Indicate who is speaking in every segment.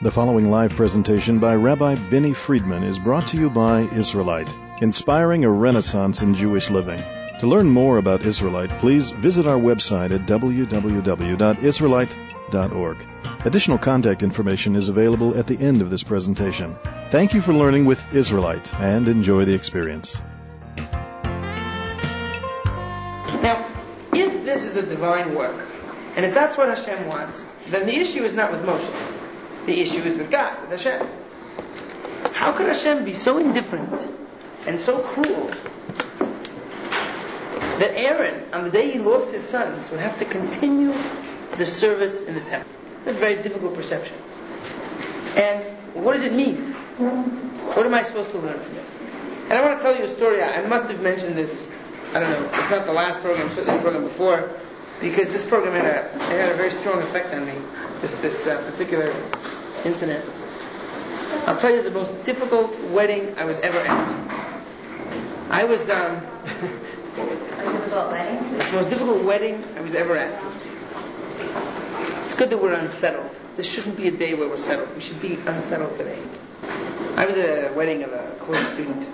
Speaker 1: The following live presentation by Rabbi Benny Friedman is brought to you by Israelite, inspiring a renaissance in Jewish living. To learn more about Israelite, please visit our website at www.israelite.org. Additional contact information is available at the end of this presentation. Thank you for learning with Israelite and enjoy the experience.
Speaker 2: Now, if this is a divine work, and if that's what Hashem wants, then the issue is not with Moshe. The issue is with God, with Hashem. How could Hashem be so indifferent and so cruel that Aaron, on the day he lost his sons, would have to continue the service in the temple? That's a very difficult perception. And what does it mean? What am I supposed to learn from it? And I want to tell you a story. I must have mentioned this, I don't know, it's not the last program, certainly the program before, because this program had a very strong effect on me, this particular incident. I'll tell you the most difficult wedding I was ever at. I was,
Speaker 3: A difficult wedding?
Speaker 2: the most difficult wedding I was ever at. It's good that we're unsettled. This shouldn't be a day where we're settled. We should be unsettled today. I was at a wedding of a close student.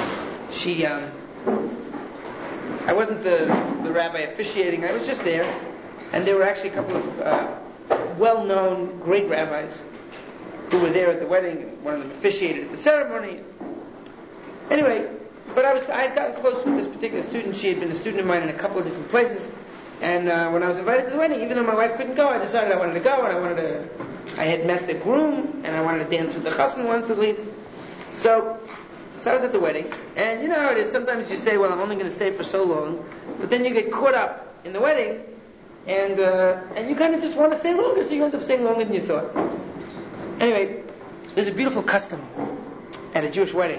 Speaker 2: I wasn't the rabbi officiating, I was just there. And there were actually a couple of well-known great rabbis who were there at the wedding. One of them officiated at the ceremony. Anyway, but I had gotten close with this particular student. She had been a student of mine in a couple of different places. And when I was invited to the wedding, even though my wife couldn't go, I decided I wanted to go, and I had met the groom, and I wanted to dance with the chassan once at least. So I was at the wedding, and you know how it is, sometimes you say, well, I'm only going to stay for so long, but then you get caught up in the wedding, and you kind of just want to stay longer, so you end up staying longer than you thought. Anyway, there's a beautiful custom at a Jewish wedding.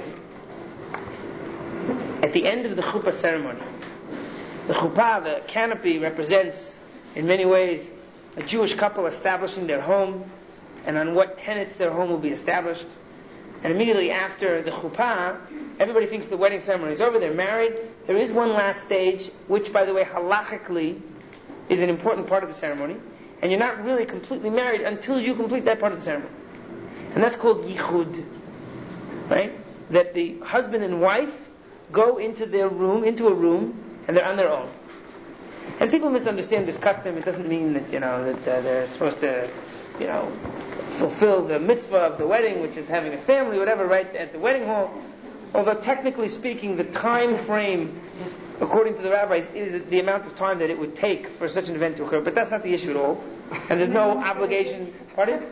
Speaker 2: At the end of the chuppah ceremony, the chuppah, the canopy, represents, in many ways, a Jewish couple establishing their home, and on what tenets their home will be established. And immediately after the chuppah, everybody thinks the wedding ceremony is over, they're married. There is one last stage, which, by the way, halachically, is an important part of the ceremony. And you're not really completely married until you complete that part of the ceremony. And that's called yichud. Right? That the husband and wife go into a room, and they're on their own. And people misunderstand this custom. It doesn't mean that, that they're supposed to, fulfill the mitzvah of the wedding, which is having a family, whatever, right at the wedding hall. Although technically speaking, the time frame, according to the rabbis, is the amount of time that it would take for such an event to occur. But that's not the issue at all. And there's no obligation. Pardon?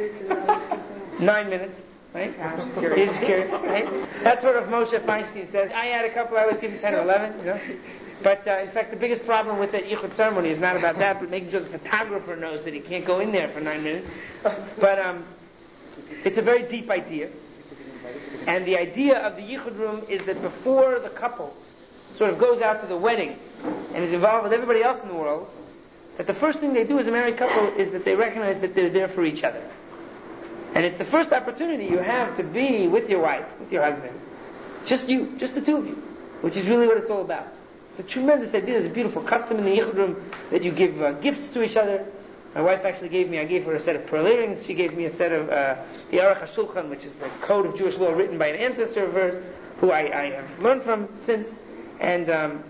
Speaker 2: 9 minutes. Right? You're just curious, right? That's what Rav Moshe Feinstein says. I had a couple, I was given 10 or 11, But in fact, the biggest problem with the yichud ceremony is not about that, but making sure the photographer knows that he can't go in there for 9 minutes. But it's a very deep idea. And the idea of the yichud room is that before the couple sort of goes out to the wedding and is involved with everybody else in the world, that the first thing they do as a married couple is that they recognize that they're there for each other. And it's the first opportunity you have to be with your wife, with your husband. Just you, just the two of you, which is really what it's all about. It's a tremendous idea. There's a beautiful custom in the yichud room that you give gifts to each other. My wife actually I gave her a set of pearl earrings. She gave me a set of the Aruch HaShulchan, which is the code of Jewish law written by an ancestor of hers, who I have learned from since. And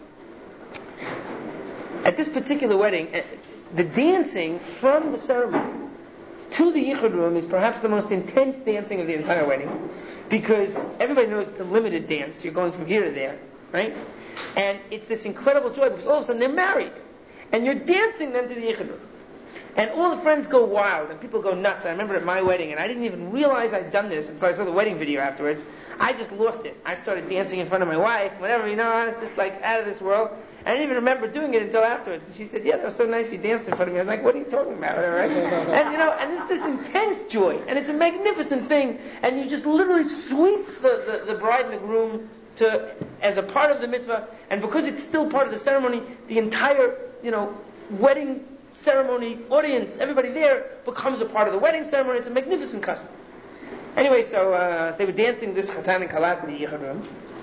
Speaker 2: at this particular wedding, the dancing from the ceremony to the yichud room is perhaps the most intense dancing of the entire wedding, because everybody knows it's a limited dance. You're going from here to there, right? And it's this incredible joy, because all of a sudden they're married, and you're dancing them to the yichud room. And all the friends go wild, and people go nuts. I remember at my wedding, and I didn't even realize I'd done this until I saw the wedding video afterwards. I just lost it. I started dancing in front of my wife, whatever, I was just like out of this world. I didn't even remember doing it until afterwards. And she said, yeah, that was so nice you danced in front of me. I was like, what are you talking about? Right? And it's this intense joy, and it's a magnificent thing, and you just literally sweep the bride and the groom as a part of the mitzvah, and because it's still part of the ceremony, the entire, wedding ceremony audience, everybody there becomes a part of the wedding ceremony. It's a magnificent custom. Anyway, so they were dancing this chatan and kalat in the yichud room,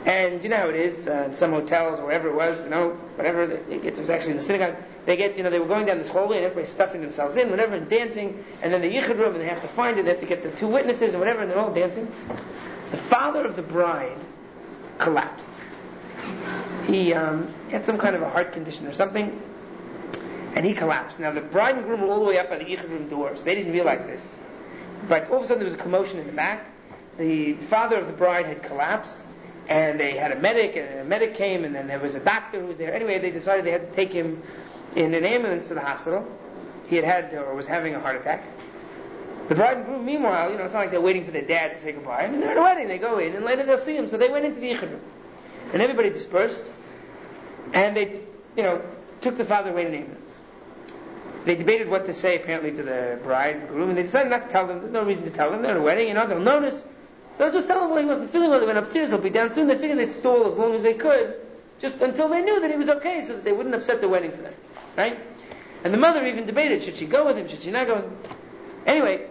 Speaker 2: And you know how it is in some hotels or wherever it was, whatever. It was actually in the synagogue. They were going down this hallway and everybody's stuffing themselves in, whatever, and dancing. And then the yichud room, and they have to find it. They have to get the 2 witnesses and whatever, and they're all dancing. The father of the bride collapsed. He had some kind of a heart condition or something, and he collapsed. Now the bride and groom were all the way up by the yichud room doors. They didn't realize this, but all of a sudden there was a commotion in the back. The father of the bride had collapsed. And they had a medic, and a medic came, and then there was a doctor who was there. Anyway, they decided they had to take him in an ambulance to the hospital. He was having a heart attack. The bride and groom, meanwhile, it's not like they're waiting for their dad to say goodbye. I mean, they're at a wedding, they go in, and later they'll see him. So they went into the yichud room. And everybody dispersed, and they, took the father away in an ambulance. They debated what to say, apparently, to the bride and groom, and they decided not to tell them. There's no reason to tell them. They're at a wedding, they'll notice. They'll just tell him, well, he wasn't feeling well, he went upstairs, he'll be down soon. They figured they'd stall as long as they could, just until they knew that he was okay, so that they wouldn't upset the wedding for them. Right? And the mother even debated, should she go with him, should she not go with him? Anyway,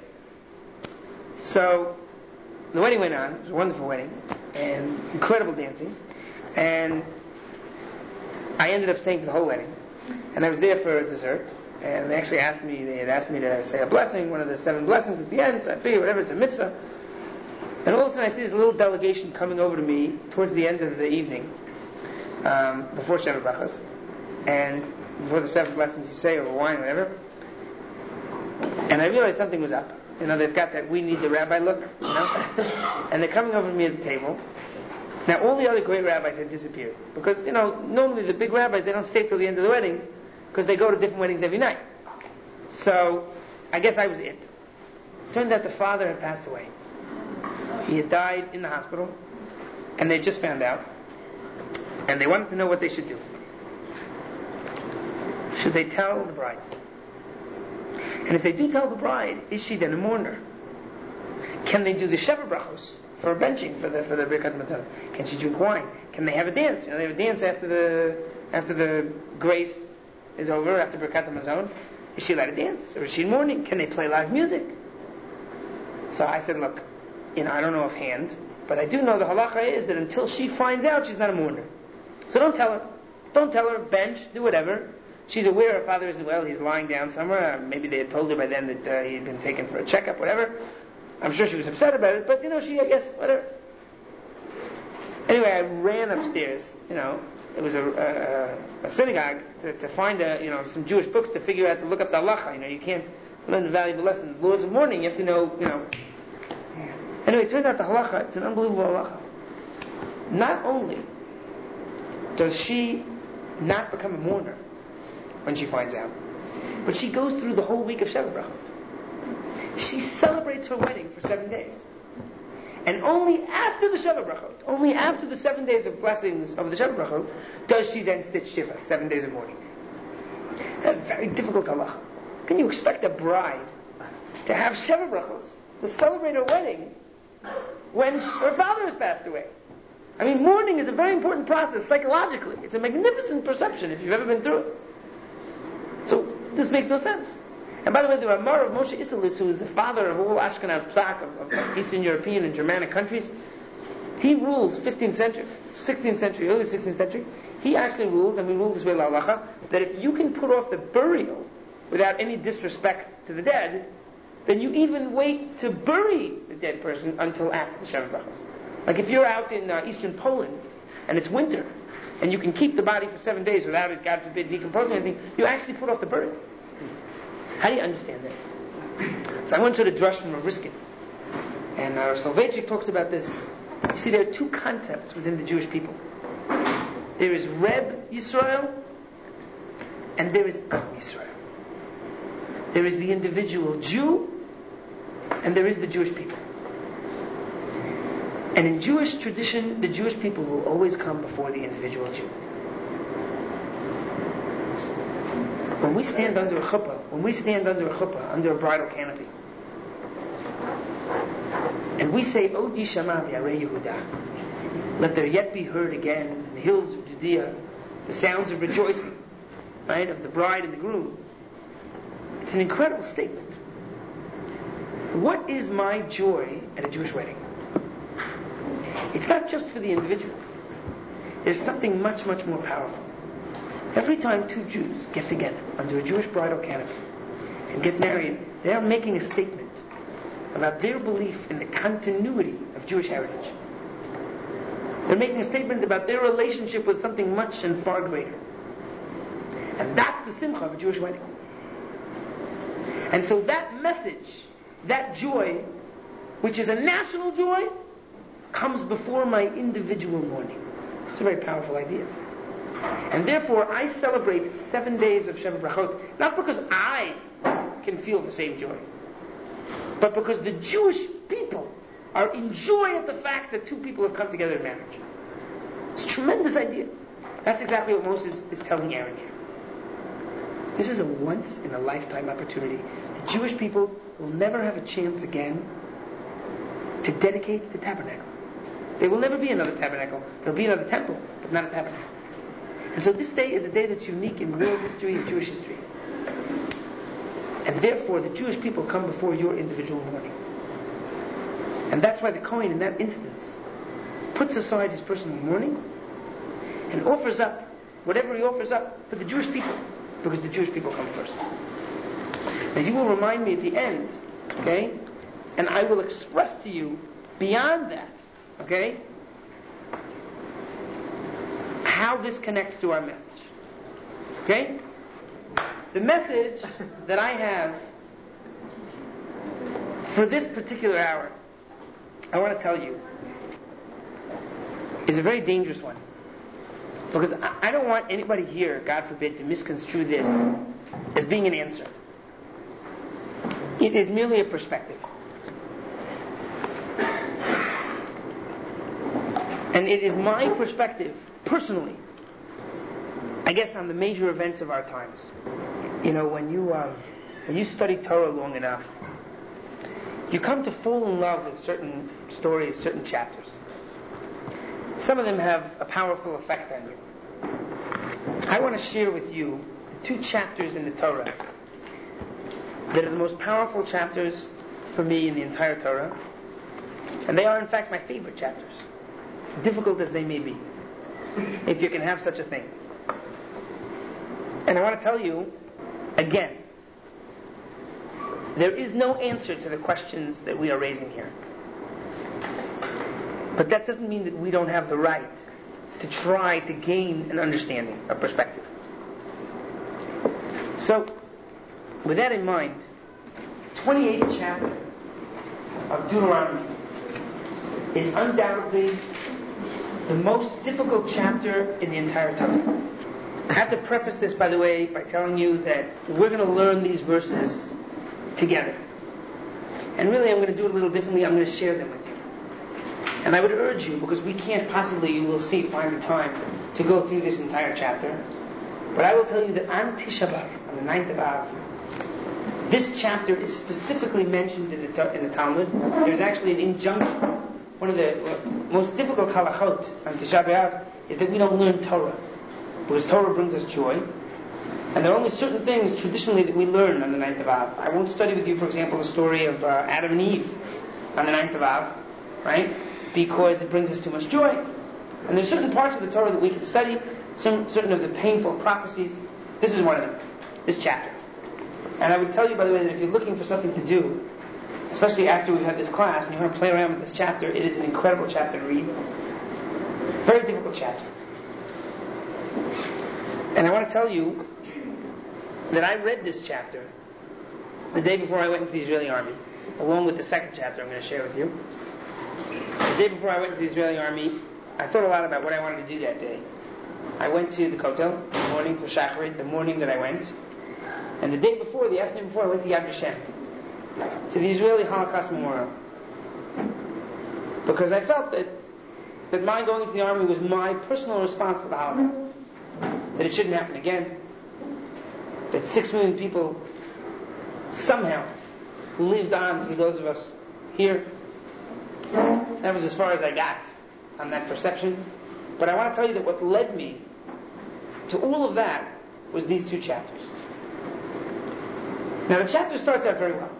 Speaker 2: so the wedding went on. It was a wonderful wedding, and incredible dancing. And I ended up staying for the whole wedding. And I was there for a dessert, and they had asked me to say a blessing, one of the 7 blessings at the end, so I figured whatever, it's a mitzvah. And all of a sudden I see this little delegation coming over to me towards the end of the evening, before Sheva Brachos, and before the 7 blessings you say, or wine, whatever. And I realized something was up. They've got that we need the rabbi look, and they're coming over to me at the table. Now all the other great rabbis had disappeared, because, normally the big rabbis, they don't stay till the end of the wedding, because they go to different weddings every night. So, I guess I was it. Turned out the father had passed away. He had died in the hospital, and they just found out, and they wanted to know what they should do. Should they tell the bride? And if they do tell the bride, is she then a mourner? Can they do the Sheva Brachos for benching for the Birkat Matzah? Can she drink wine? Can they have a dance? They have a dance after the grace is over, after Birkat Hamazon. Is she allowed to dance, or is she in mourning? Can they play live music? So I said, look, I don't know offhand, but I do know the halacha is that until she finds out, she's not a mourner. So don't tell her. Don't tell her, bench, do whatever. She's aware her father isn't well, he's lying down somewhere. Maybe they had told her by then that he had been taken for a checkup, whatever. I'm sure she was upset about it, but I guess, whatever. Anyway, I ran upstairs, it was a synagogue, to find some Jewish books to figure out, to look up the halacha. You can't learn the valuable lesson. Laws of mourning, you have to know. Anyway, it turned out the halacha, it's an unbelievable halacha. Not only does she not become a mourner when she finds out, but she goes through the whole week of Sheva Brachot. She celebrates her wedding for 7 days. And only after the Sheva Brachot, only after the 7 days of blessings of the Sheva Brachot, does she then stitch Shiva, 7 days of mourning. A very difficult halacha. Can you expect a bride to have Sheva Brachos, to celebrate her wedding, when her father has passed away? I mean, mourning is a very important process psychologically. It's a magnificent perception if you've ever been through it. So this makes no sense. And by the way, the Ramar of Moshe Isserles, who is the father of all Ashkenaz Psak of Eastern European and Germanic countries, he rules 15th century, 16th century, early 16th century. He actually rules, and we rule this way, la halacha, that if you can put off the burial without any disrespect to the dead, then you even wait to bury the dead person until after the Sheva Brachos. Like if you're out in eastern Poland and it's winter and you can keep the body for 7 days without it, God forbid, decomposing or anything, you actually put off the burial. How do you understand that? So I went to the drush from Rav Riskin, and Soloveitchik talks about this. You see, there are 2 concepts within the Jewish people. There is Reb Yisrael and there is Am Yisrael. There is the individual Jew and there is the Jewish people. And in Jewish tradition, the Jewish people will always come before the individual Jew. When we stand under a chuppah, under a bridal canopy, and we say, O di shama v'yarei Yehuda, let there yet be heard again in the hills of Judea the sounds of rejoicing, right, of the bride and the groom. It's an incredible statement. What is my joy at a Jewish wedding? It's not just for the individual. there's something much, much more powerful. Every time two Jews get together under a Jewish bridal canopy and get married, they're making a statement about their belief in the continuity of Jewish heritage. They're making a statement about their relationship with something much and far greater. And that's the simcha of a Jewish wedding. And so that message, that joy, which is a national joy, comes before my individual mourning. It's a very powerful idea. And therefore, I celebrate 7 days of Sheva Brachot, not because I can feel the same joy, but because the Jewish people are in joy at the fact that two people have come together in marriage. It's a tremendous idea. That's exactly what Moses is telling Aaron here. This is a once-in-a-lifetime opportunity. The Jewish people will never have a chance again to dedicate the tabernacle. There will never be another tabernacle. There will be another temple, but not a tabernacle. And so this day is a day that's unique in world history and Jewish history. And therefore, the Jewish people come before your individual mourning. And that's why the Kohen, in that instance, puts aside his personal mourning and offers up whatever he offers up for the Jewish people, because the Jewish people come first. Now you will remind me at the end, okay, and I will express to you beyond that, okay, how this connects to our message. Okay? The message that I have for this particular hour, I want to tell you, is a very dangerous one. Because I don't want anybody here, God forbid, to misconstrue this as being an answer. It is merely a perspective. And it is my perspective, personally, I guess, on the major events of our times. You know, when you study Torah long enough, you come to fall in love with certain stories, certain chapters. Some of them have a powerful effect on you. I want to share with you the 2 chapters in the Torah that are the most powerful chapters for me in the entire Torah. And they are, in fact, my favorite chapters, difficult as they may be, if you can have such a thing. And I want to tell you, again, there is no answer to the questions that we are raising here. But that doesn't mean that we don't have the right to try to gain an understanding, a perspective. So, with that in mind, 28th chapter of Deuteronomy is undoubtedly the most difficult chapter in the entire Torah. I have to preface this, by the way, by telling you that we're going to learn these verses together. And really, I'm going to do it a little differently. I'm going to share them with you. And I would urge you, because we can't possibly, you will see, find the time to go through this entire chapter. But I will tell you that on Tisha B'Av, on the 9th of Av, this chapter is specifically mentioned in the Talmud. There's actually an injunction. One of the most difficult halachot on Tisha B'Av is that we don't learn Torah, because Torah brings us joy. And there are only certain things traditionally that we learn on the 9th of Av. I won't study with you, for example, the story of Adam and Eve on the 9th of Av, right? Because it brings us too much joy. And there's certain parts of the Torah that we can study, certain of the painful prophecies. This is one of them, this chapter. And I would tell you, by the way, that if you're looking for something to do, especially after we've had this class, and you want to play around with this chapter, it is an incredible chapter to read. Very difficult chapter. And I want to tell you that I read this chapter the day before I went into the Israeli army, along with the second chapter I'm going to share with you. The day before I went to the Israeli army, I thought a lot about what I wanted to do that day. I went to the Kotel in the morning for Shacharit, the morning that I went. And the day before, the afternoon before, I went to Yad Vashem, to the Israeli Holocaust Memorial. Because I felt that my going into the army was my personal response to the Holocaust. That it shouldn't happen again. That 6 million people somehow lived on through those of us here. That was as far as I got on that perception. But I want to tell you that what led me to all of that was these 2 chapters. Now the chapter starts out very well.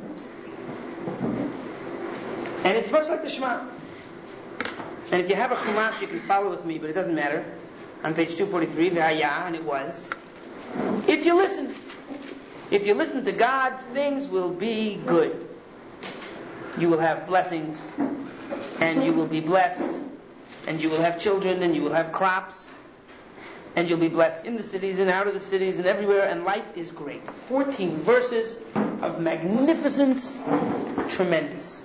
Speaker 2: And it's much like the Shema. And if you have a Chumash, you can follow with me, but it doesn't matter. on page 243, V'haya, and it was, if you listen to God, things will be good. You will have blessings, and you will be blessed, and you will have children, and you will have crops, and you'll be blessed in the cities and out of the cities and everywhere, and life is great. 14 verses of magnificence, tremendous.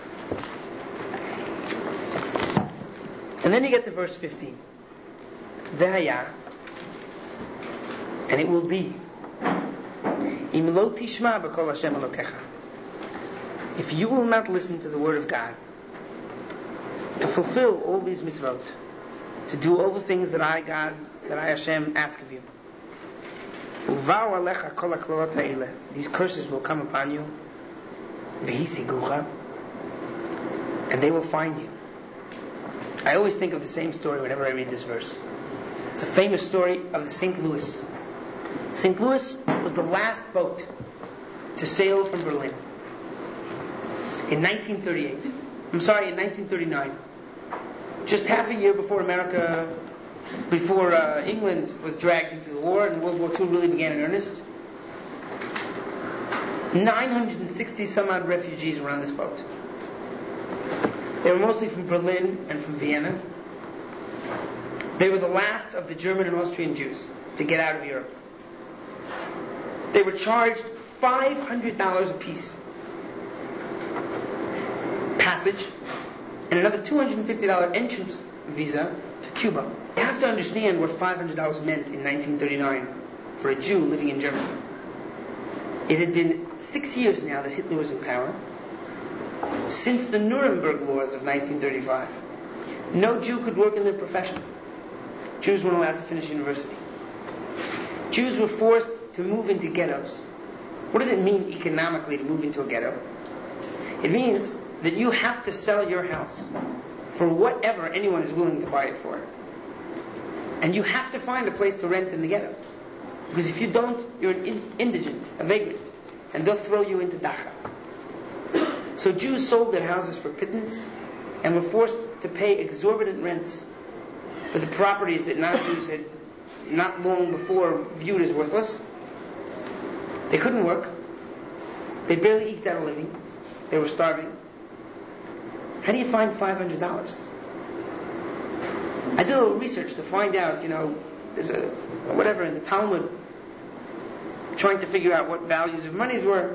Speaker 2: And then you get to verse 15. V'haya, and it will be, im lo tishma b'kol Hashem Elokecha, if you will not listen to the word of God, to fulfill all these mitzvot, to do all the things that I, God, that I, Hashem, ask of you, uva'u alecha kol ha'klolot ha'eleh, these curses will come upon you, v'hisigucha, and they will find you. I always think of the same story whenever I read this verse. It's a famous story of the St. Louis. St. Louis was the last boat to sail from Berlin in 1939. Just half a year before England was dragged into the war and World War II really began in earnest. 960 some odd refugees were on this boat. They were mostly from Berlin and from Vienna. They were the last of the German and Austrian Jews to get out of Europe. They were charged $500 apiece passage and another $250 entrance visa to Cuba. You have to understand what $500 meant in 1939 for a Jew living in Germany. It had been 6 years now that Hitler was in power, since the Nuremberg laws of 1935. No Jew could work in their profession. Jews weren't allowed to finish university. Jews were forced to move into ghettos. What does it mean economically to move into a ghetto? It means that you have to sell your house for whatever anyone is willing to buy it for. And you have to find a place to rent in the ghetto. Because if you don't, you're an indigent, a vagrant, and they'll throw you into Dachau. So Jews sold their houses for pittance and were forced to pay exorbitant rents for the properties that non-Jews had not long before viewed as worthless. They couldn't work. They barely eked out a living. They were starving. How do you find $500? I did a little research to find out, there's a whatever in the Talmud, trying to figure out what values of monies were.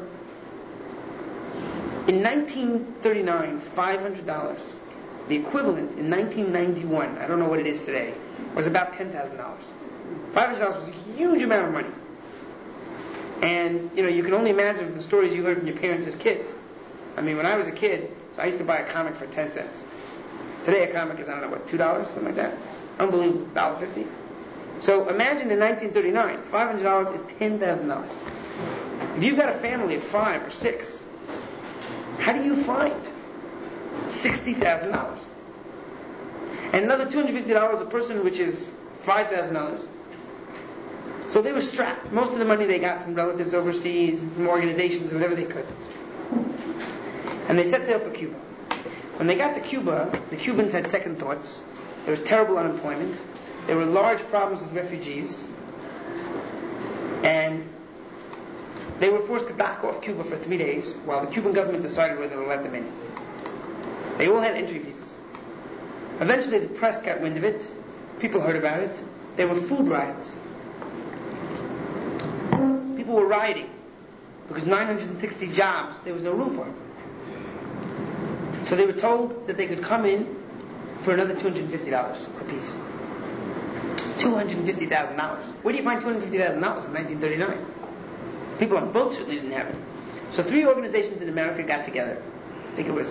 Speaker 2: In 1939, $500, the equivalent in 1991, I don't know what it is today, was about $10,000. $500 was a huge amount of money. And, you can only imagine from the stories you heard from your parents as kids. I mean, when I was a kid, so I used to buy a comic for 10 cents. Today a comic is, $2, something like that. Unbelievable, $1.50. So imagine in 1939, $500 is $10,000. If you've got a family of 5 or 6, how do you find $60,000? And another $250 a person, which is $5,000. So they were strapped. Most of the money they got from relatives overseas, and from organizations, whatever they could. And they set sail for Cuba. When they got to Cuba, the Cubans had second thoughts. There was terrible unemployment. There were large problems with refugees. And they were forced to dock off Cuba for 3 days while the Cuban government decided whether to let them in. They all had entry visas. Eventually the press got wind of it. People heard about it. There were food riots. People were rioting because 960 jobs, there was no room for them. So they were told that they could come in for another $250 a piece. $250,000. Where do you find $250,000 in 1939? People on boats certainly didn't have it. So 3 organizations in America got together. I think it was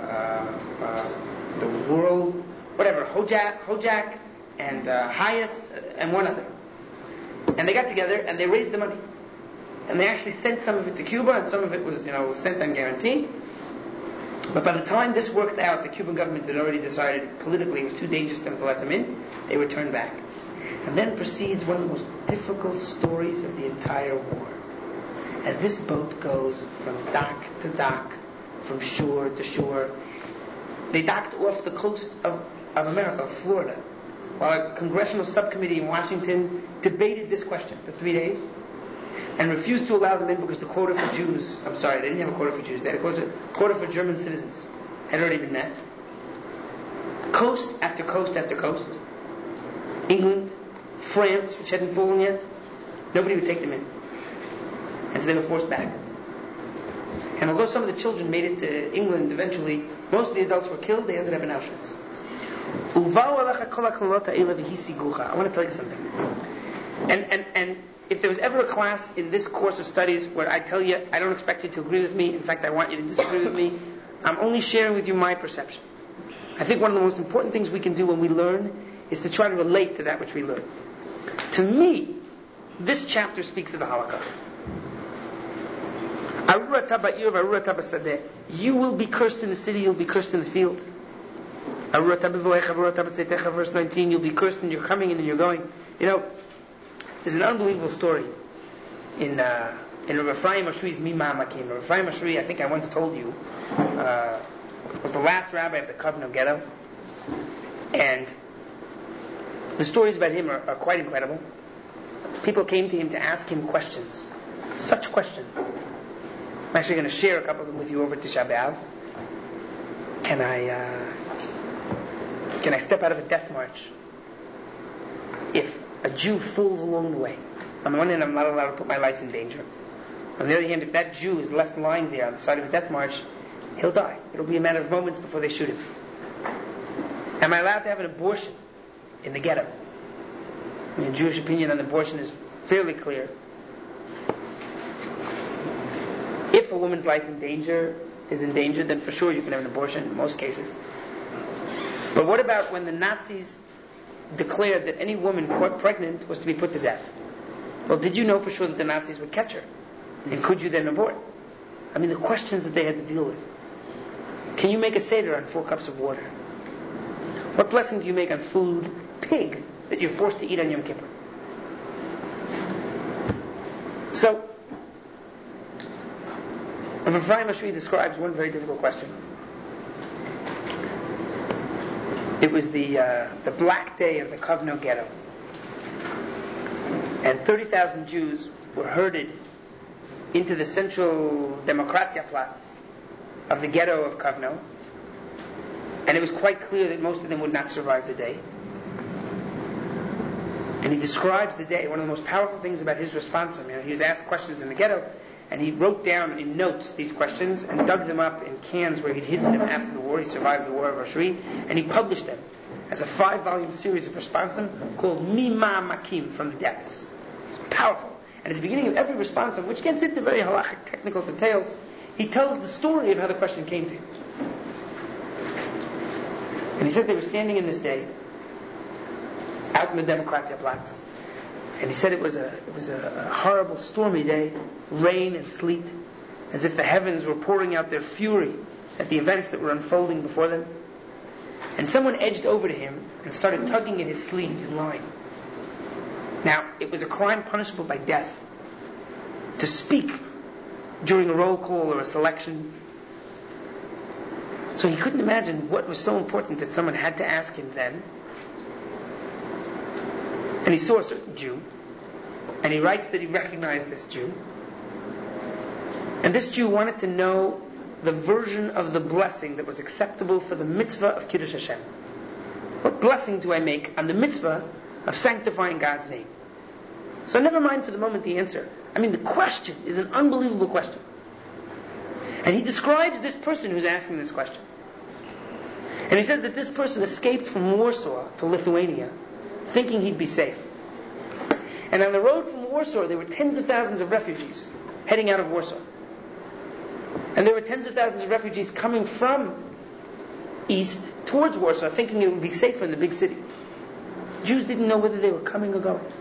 Speaker 2: the World, whatever, Hojak and Hayes and one other. And they got together and they raised the money. And they actually sent some of it to Cuba, and some of it was, sent on guarantee. But by the time this worked out, the Cuban government had already decided politically it was too dangerous to let them in. They were turned back. And then proceeds one of the most difficult stories of the entire war. As this boat goes from dock to dock, from shore to shore, they docked off the coast of America, of Florida. while a congressional subcommittee in Washington debated this question for 3 days and refused to allow them in because the quota for Jews, they didn't have a quota for Jews, they had a quota for German citizens, had already been met. Coast after coast after coast, England, France, which hadn't fallen yet, nobody would take them in. And so they were forced back. And although some of the children made it to England eventually, most of the adults were killed, they ended up in Auschwitz. I want to tell you something. And if there was ever a class in this course of studies where I tell you, I don't expect you to agree with me, in fact I want you to disagree with me, I'm only sharing with you my perception. I think one of the most important things we can do when we learn is to try to relate to that which we learn. To me, this chapter speaks of the Holocaust. You will be cursed in the city, you'll be cursed in the field. Verse 19, you'll be cursed in your coming and in your going. You know, there's an unbelievable story in Rav Ephraim Ashri's Mima Makim. Rav Ephraim Ashri, I think I once told you, was the last rabbi of the Kovno ghetto. And the stories about him are quite incredible. People came to him to ask him questions. Such questions. I'm actually going to share a couple of them with you over Tisha B'Av. Can I step out of a death march if a Jew falls along the way? On the one hand, I'm not allowed to put my life in danger. On the other hand, if that Jew is left lying there on the side of a death march, he'll die. It'll be a matter of moments before they shoot him. Am I allowed to have an abortion in the ghetto? I mean, Jewish opinion on abortion is fairly clear. If a woman's life is in danger, then for sure you can have an abortion in most cases. But what about when the Nazis declared that any woman caught pregnant was to be put to death? Well, did you know for sure that the Nazis would catch her? And could you then abort? I mean, the questions that they had to deal with. Can you make a Seder on 4 cups of water? What blessing do you make on food, pig, that you're forced to eat on Yom Kippur? So, Rav Ephraim Ashri describes one very difficult question. It was the black day of the Kovno ghetto. And 30,000 Jews were herded into the central Demokratiaplatz of the ghetto of Kovno. And it was quite clear that most of them would not survive the day. And he describes the day. One of the most powerful things about his response, he was asked questions in the ghetto, and he wrote down in notes these questions and dug them up in cans where he'd hidden them after the war. He survived the war of Ashri, and he published them as a 5-volume series of responsum called Mima Makim, from the depths. It's powerful. And at the beginning of every responsum, which gets into very halachic technical details, he tells the story of how the question came to him. And he says they were standing in this day out in the Demokratiaplatz. And he said it was a horrible stormy day, rain and sleet, as if the heavens were pouring out their fury at the events that were unfolding before them. And someone edged over to him and started tugging at his sleeve in line. Now, it was a crime punishable by death to speak during a roll call or a selection. So he couldn't imagine what was so important that someone had to ask him then. And he saw a certain Jew, and he writes that he recognized this Jew. And this Jew wanted to know the version of the blessing that was acceptable for the mitzvah of Kiddush Hashem. What blessing do I make on the mitzvah of sanctifying God's name? So never mind for the moment the answer. I mean, the question is an unbelievable question. And he describes this person who's asking this question. And he says that this person escaped from Warsaw to Lithuania, thinking he'd be safe. And on the road from Warsaw, there were tens of thousands of refugees heading out of Warsaw. And there were tens of thousands of refugees coming from east towards Warsaw, thinking it would be safer in the big city. Jews didn't know whether they were coming or going.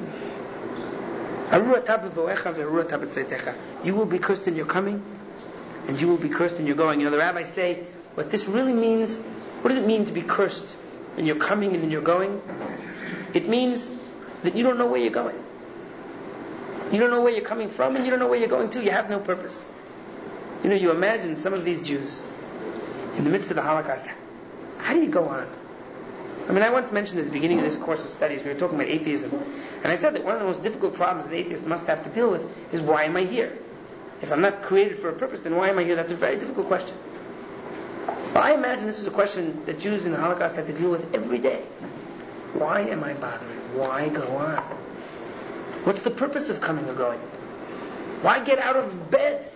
Speaker 2: You will be cursed in your coming, and you will be cursed in your going. You know, the rabbis say, what this really means, what does it mean to be cursed in your coming and in your going? It means that you don't know where you're going. You don't know where you're coming from, and you don't know where you're going to. You have no purpose. You know, you imagine some of these Jews in the midst of the Holocaust. How do you go on? I mean, I once mentioned at the beginning of this course of studies, we were talking about atheism, and I said that one of the most difficult problems an atheist must have to deal with is, why am I here? If I'm not created for a purpose, then why am I here? That's a very difficult question. Well, I imagine this was a question that Jews in the Holocaust had to deal with every day. Why am I bothering? Why go on? What's the purpose of coming or going? Why get out of bed?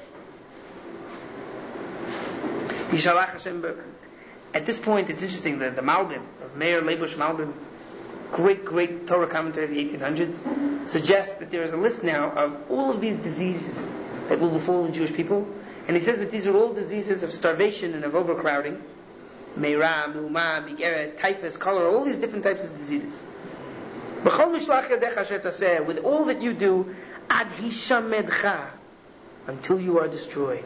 Speaker 2: Yishalach Hashem. At this point, it's interesting that the Malbim, of Meir Leibush Malbim, great Torah commentary of the 1800s, suggests that there is a list now of all of these diseases that will befall the Jewish people. And he says that these are all diseases of starvation and of overcrowding. Meira, Meuma, Migeret, typhus, cholera, all these different types of diseases. With all that you do, ad hishamedcha, until you are destroyed.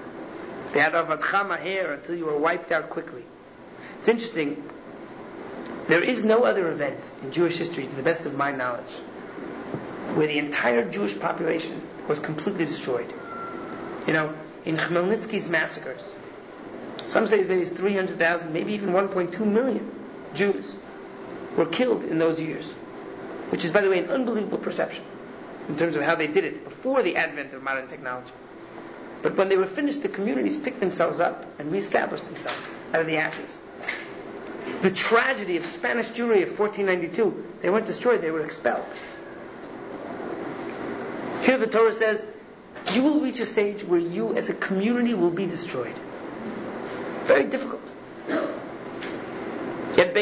Speaker 2: Until you are wiped out quickly. It's interesting. There is no other event in Jewish history, to the best of my knowledge, where the entire Jewish population was completely destroyed. You know, in Khmelnytsky's massacres, some say as many as 300,000, maybe even 1.2 million Jews were killed in those years, which is, by the way, an unbelievable perception in terms of how they did it before the advent of modern technology. But when they were finished, the communities picked themselves up and reestablished themselves out of the ashes. The tragedy of Spanish Jewry of 1492, they weren't destroyed, they were expelled. Here the Torah says, you will reach a stage where you as a community will be destroyed. Very difficult. Until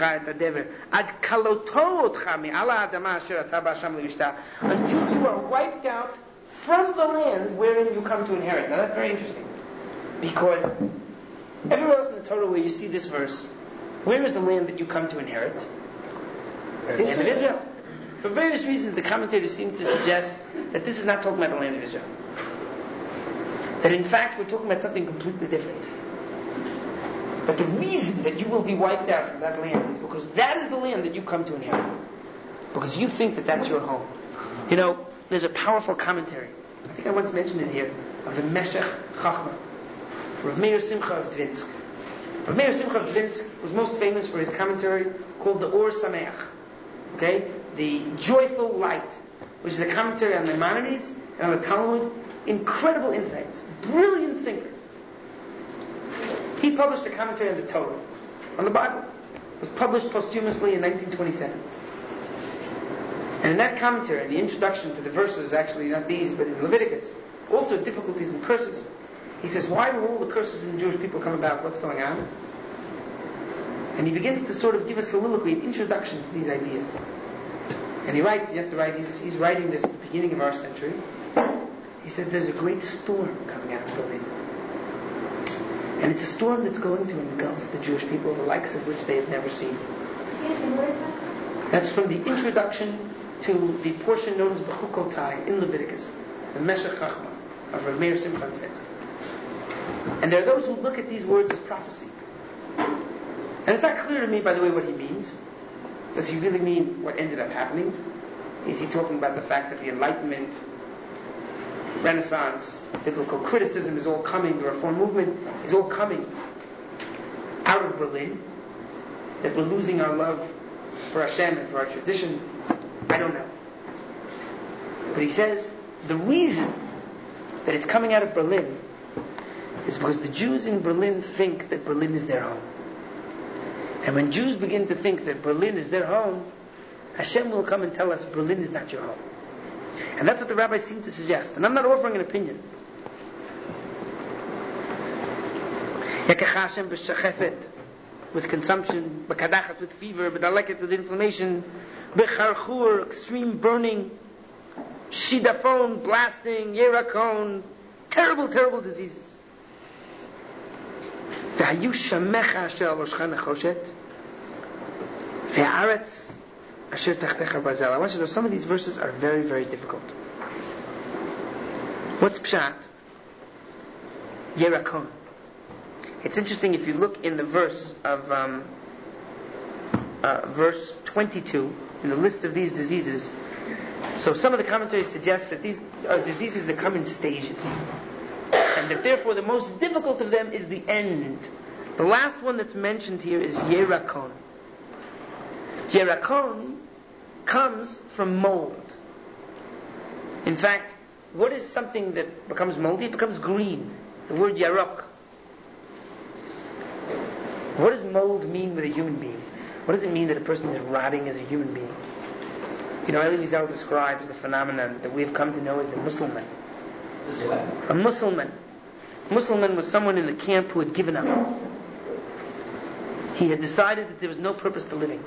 Speaker 2: you are wiped out from the land wherein you come to inherit. Now that's very interesting, because everywhere else in the Torah where you see this verse, where is the land that you come to inherit? The land of Israel. For various reasons, the commentators seem to suggest that this is not talking about the land of Israel. That in fact we're talking about something completely different. But the reason that you will be wiped out from that land is because that is the land that you come to inherit. Because you think that that's your home. You know, there's a powerful commentary, I think I once mentioned it here, of the Meshech Chachma, Rav Meir Simcha of Dvinsk. Rav Meir Simcha of Dvinsk was most famous for his commentary called the Or Sameach. Okay? The Joyful Light, which is a commentary on Maimonides and on the Talmud. Incredible insights. Brilliant thinker. He published a commentary on the Torah, on the Bible. It was published posthumously in 1927. And in that commentary, the introduction to the verses, actually not these, but in Leviticus, also difficulties and curses. He says, why will all the curses in the Jewish people come about? What's going on? And he begins to sort of give a soliloquy, an introduction to these ideas. And he writes, you have to write, he says, he's writing this at the beginning of our century. He says, there's a great storm coming out of Berlin. And it's a storm that's going to engulf the Jewish people, the likes of which they have never seen.
Speaker 3: Excuse me, where is that?
Speaker 2: That's from the introduction to the portion known as Bechukotai in Leviticus, the Meshech Chachma of Rav Meir Simcha of Dvinsk. And there are those who look at these words as prophecy. And it's not clear to me, by the way, what he means. Does he really mean what ended up happening? Is he talking about the fact that the Enlightenment, Renaissance, biblical criticism is all coming, the Reform movement is all coming out of Berlin, that we're losing our love for Hashem and for our tradition? I don't know. But he says the reason that it's coming out of Berlin is because the Jews in Berlin think that Berlin is their home. And when Jews begin to think that Berlin is their home, Hashem will come and tell us Berlin is not your home. And that's what the rabbis seem to suggest. And I'm not offering an opinion. With consumption, with fever, with inflammation, extreme burning, shidafon, blasting, yerakon, terrible diseases. I want you to know some of these verses are very, very difficult. What's pshat? Yerakon. It's interesting if you look in the verse of verse 22 in the list of these diseases. So some of the commentaries suggest that these are diseases that come in stages, and that therefore the most difficult of them is the end. The last one that's mentioned here is Yerakon. Yerakon comes from mold. In fact, what is something that becomes moldy? It becomes green. The word yarok. What does mold mean with a human being? What does it mean that a person is rotting as a human being? You know, Elie Wiesel describes the phenomenon that we've come to know as the Musliman. A Musliman. Musliman was someone in the camp who had given up. He had decided that there was no purpose to living.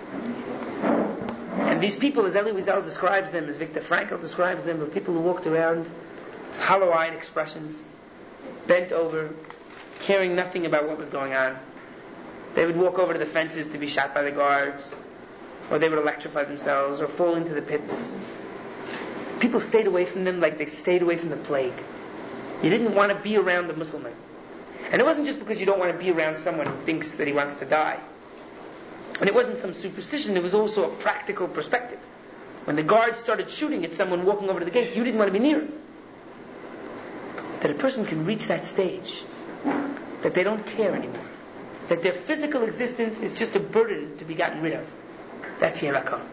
Speaker 2: And these people, as Elie Wiesel describes them, as Viktor Frankl describes them, were people who walked around with hollow-eyed expressions, bent over, caring nothing about what was going on. They would walk over to the fences to be shot by the guards, or they would electrify themselves, or fall into the pits. People stayed away from them like they stayed away from the plague. You didn't want to be around the Muslim. And it wasn't just because you don't want to be around someone who thinks that he wants to die. And it wasn't some superstition, it was also a practical perspective. When the guards started shooting at someone walking over to the gate, you didn't want to be near him. That a person can reach that stage, that they don't care anymore. That their physical existence is just a burden to be gotten rid of. That's Yerakon.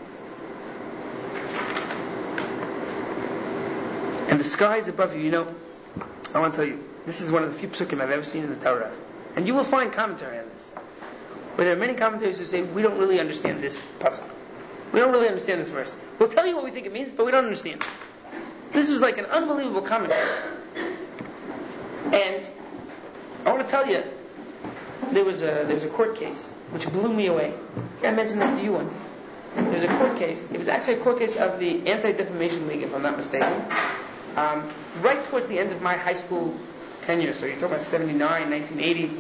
Speaker 2: And the skies above you, I want to tell you, this is one of the few psukim I've ever seen in the Torah. And you will find commentary on this. Where there are many commentators who say, we don't really understand this pasuk. We don't really understand this verse. We'll tell you what we think it means, but we don't understand. This was like an unbelievable commentary. And I want to tell you, there was a court case which blew me away. I mentioned that to you once. There was a court case. It was actually a court case of the Anti-Defamation League, if I'm not mistaken. Right towards the end of my high school tenure, so you're talking about 79, 1980.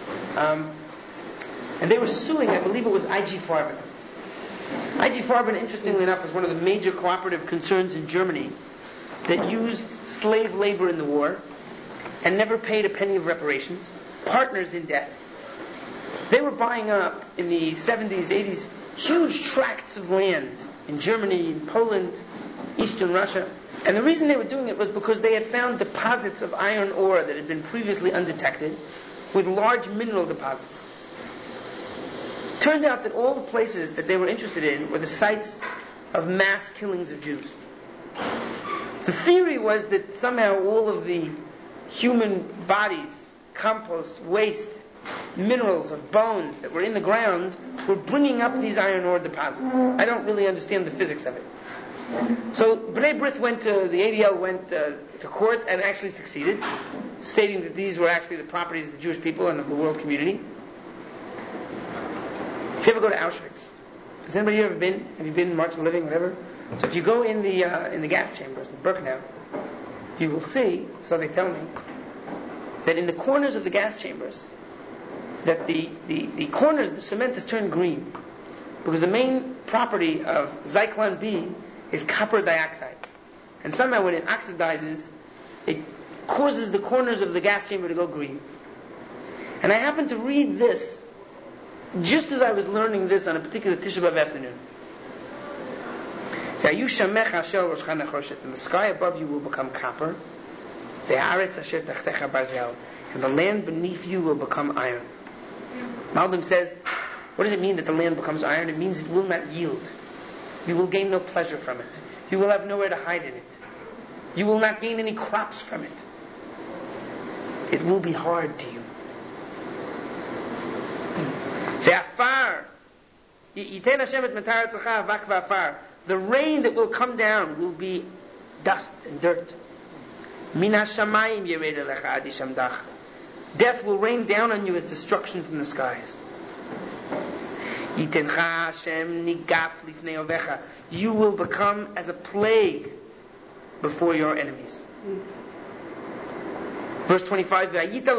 Speaker 2: And they were suing, I believe it was IG Farben. IG Farben, interestingly enough, was one of the major cooperative concerns in Germany that used slave labor in the war and never paid a penny of reparations, partners in death. They were buying up, in the 70s, 80s, huge tracts of land in Germany, in Poland, Eastern Russia. And the reason they were doing it was because they had found deposits of iron ore that had been previously undetected, with large mineral deposits. Turned out that all the places that they were interested in were the sites of mass killings of Jews. The theory was that somehow all of the human bodies, compost, waste, minerals of bones that were in the ground were bringing up these iron ore deposits. I don't really understand the physics of it. So B'nai B'rith the ADL went to court and actually succeeded, stating that these were actually the properties of the Jewish people and of the world community. If you ever go to Auschwitz, has anybody ever been? Have you been March of the Living, whatever? So if you go in the gas chambers in Birkenau, you will see, so they tell me, that in the corners of the gas chambers, that the corners, the cement is turned green, because the main property of Zyklon B is copper dioxide. And somehow when it oxidizes, it causes the corners of the gas chamber to go green. And I happened to read this just as I was learning this on a particular Tisha B'Av afternoon. And the sky above you will become copper, and the land beneath you will become iron. Malbim says, what does it mean that the land becomes iron? It means it will not yield. You will gain no pleasure from it. You will have nowhere to hide in it. You will not gain any crops from it. It will be hard to you. The rain that will come down will be dust and dirt. Death will rain down on you as destruction from the skies. You will become as a plague before your enemies. Verse 25,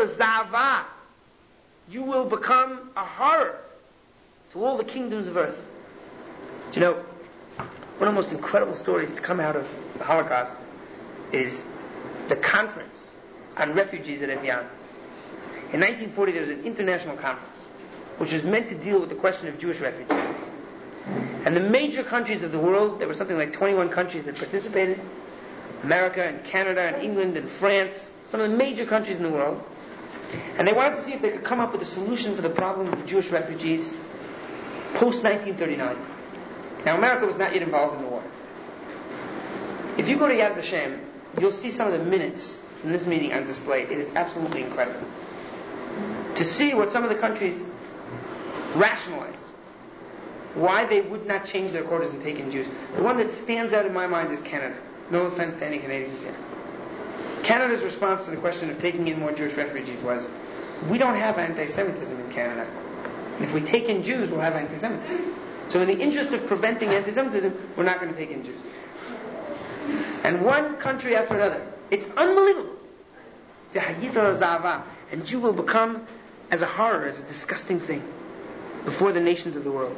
Speaker 2: you will become a horror to all the kingdoms of earth. Do you know, one of the most incredible stories to come out of the Holocaust is the conference on refugees at Evian. In 1940 there was an international conference which was meant to deal with the question of Jewish refugees. And the major countries of the world, there were something like 21 countries that participated, America and Canada and England and France, some of the major countries in the world. And they wanted to see if they could come up with a solution for the problem of the Jewish refugees post-1939. Now, America was not yet involved in the war. If you go to Yad Vashem, you'll see some of the minutes from this meeting on display. It is absolutely incredible to see what some of the countries rationalized, why they would not change their quotas and take in Jews. The one that stands out in my mind is Canada. No offense to any Canadians here. Canada's response to the question of taking in more Jewish refugees was, we don't have anti-Semitism in Canada. And if we take in Jews, we'll have anti-Semitism. So in the interest of preventing anti-Semitism, we're not going to take in Jews. And one country after another. It's unbelievable. And Jew will become as a horror, as a disgusting thing before the nations of the world.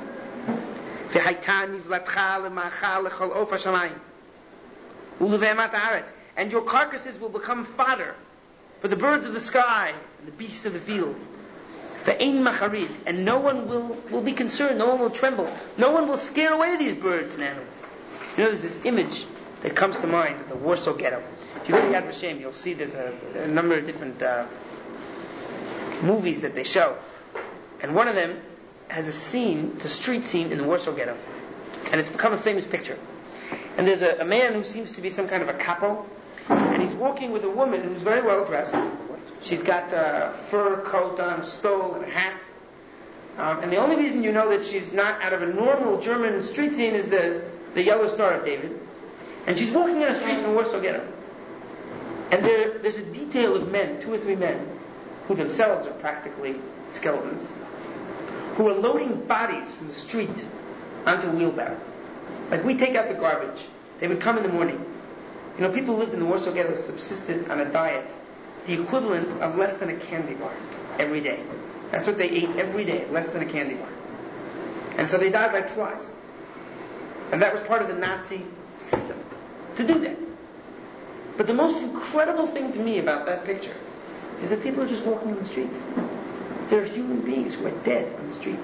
Speaker 2: And your carcasses will become fodder for the birds of the sky and the beasts of the field. And no one will be concerned, no one will tremble, no one will scare away these birds and animals. You know, there's this image that comes to mind of the Warsaw Ghetto. If you go to Yad Vashem, you'll see there's a number of different movies that they show. And one of them has a scene, it's a street scene in the Warsaw Ghetto. And it's become a famous picture. And there's a man who seems to be some kind of a capo, and he's walking with a woman who's very well dressed. She's got a fur coat on, a stole, and a hat. And the only reason you know that she's not out of a normal German street scene is the yellow Star of David. And she's walking on a street in the Warsaw Ghetto. And there's a detail of men, 2 or 3 men, who themselves are practically skeletons, who are loading bodies from the street onto a wheelbarrow. Like we take out the garbage. They would come in the morning. You know, people who lived in the Warsaw Ghetto subsisted on a diet the equivalent of less than a candy bar every day. That's what they ate every day, less than a candy bar. And so they died like flies. And that was part of the Nazi system, to do that. But the most incredible thing to me about that picture is that people are just walking on the street. There are human beings who are dead on the street.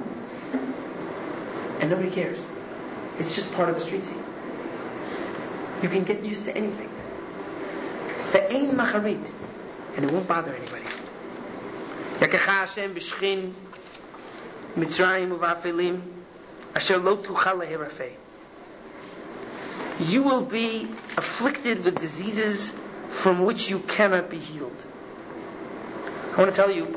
Speaker 2: And nobody cares. It's just part of the street scene. You can get used to anything. Ve'ein macharit. And it won't bother anybody. Yakecha Hashem b'shchin Mitzrayim u'va'afelim asher lo tuchal leherafeh. You will be afflicted with diseases from which you cannot be healed. I want to tell you,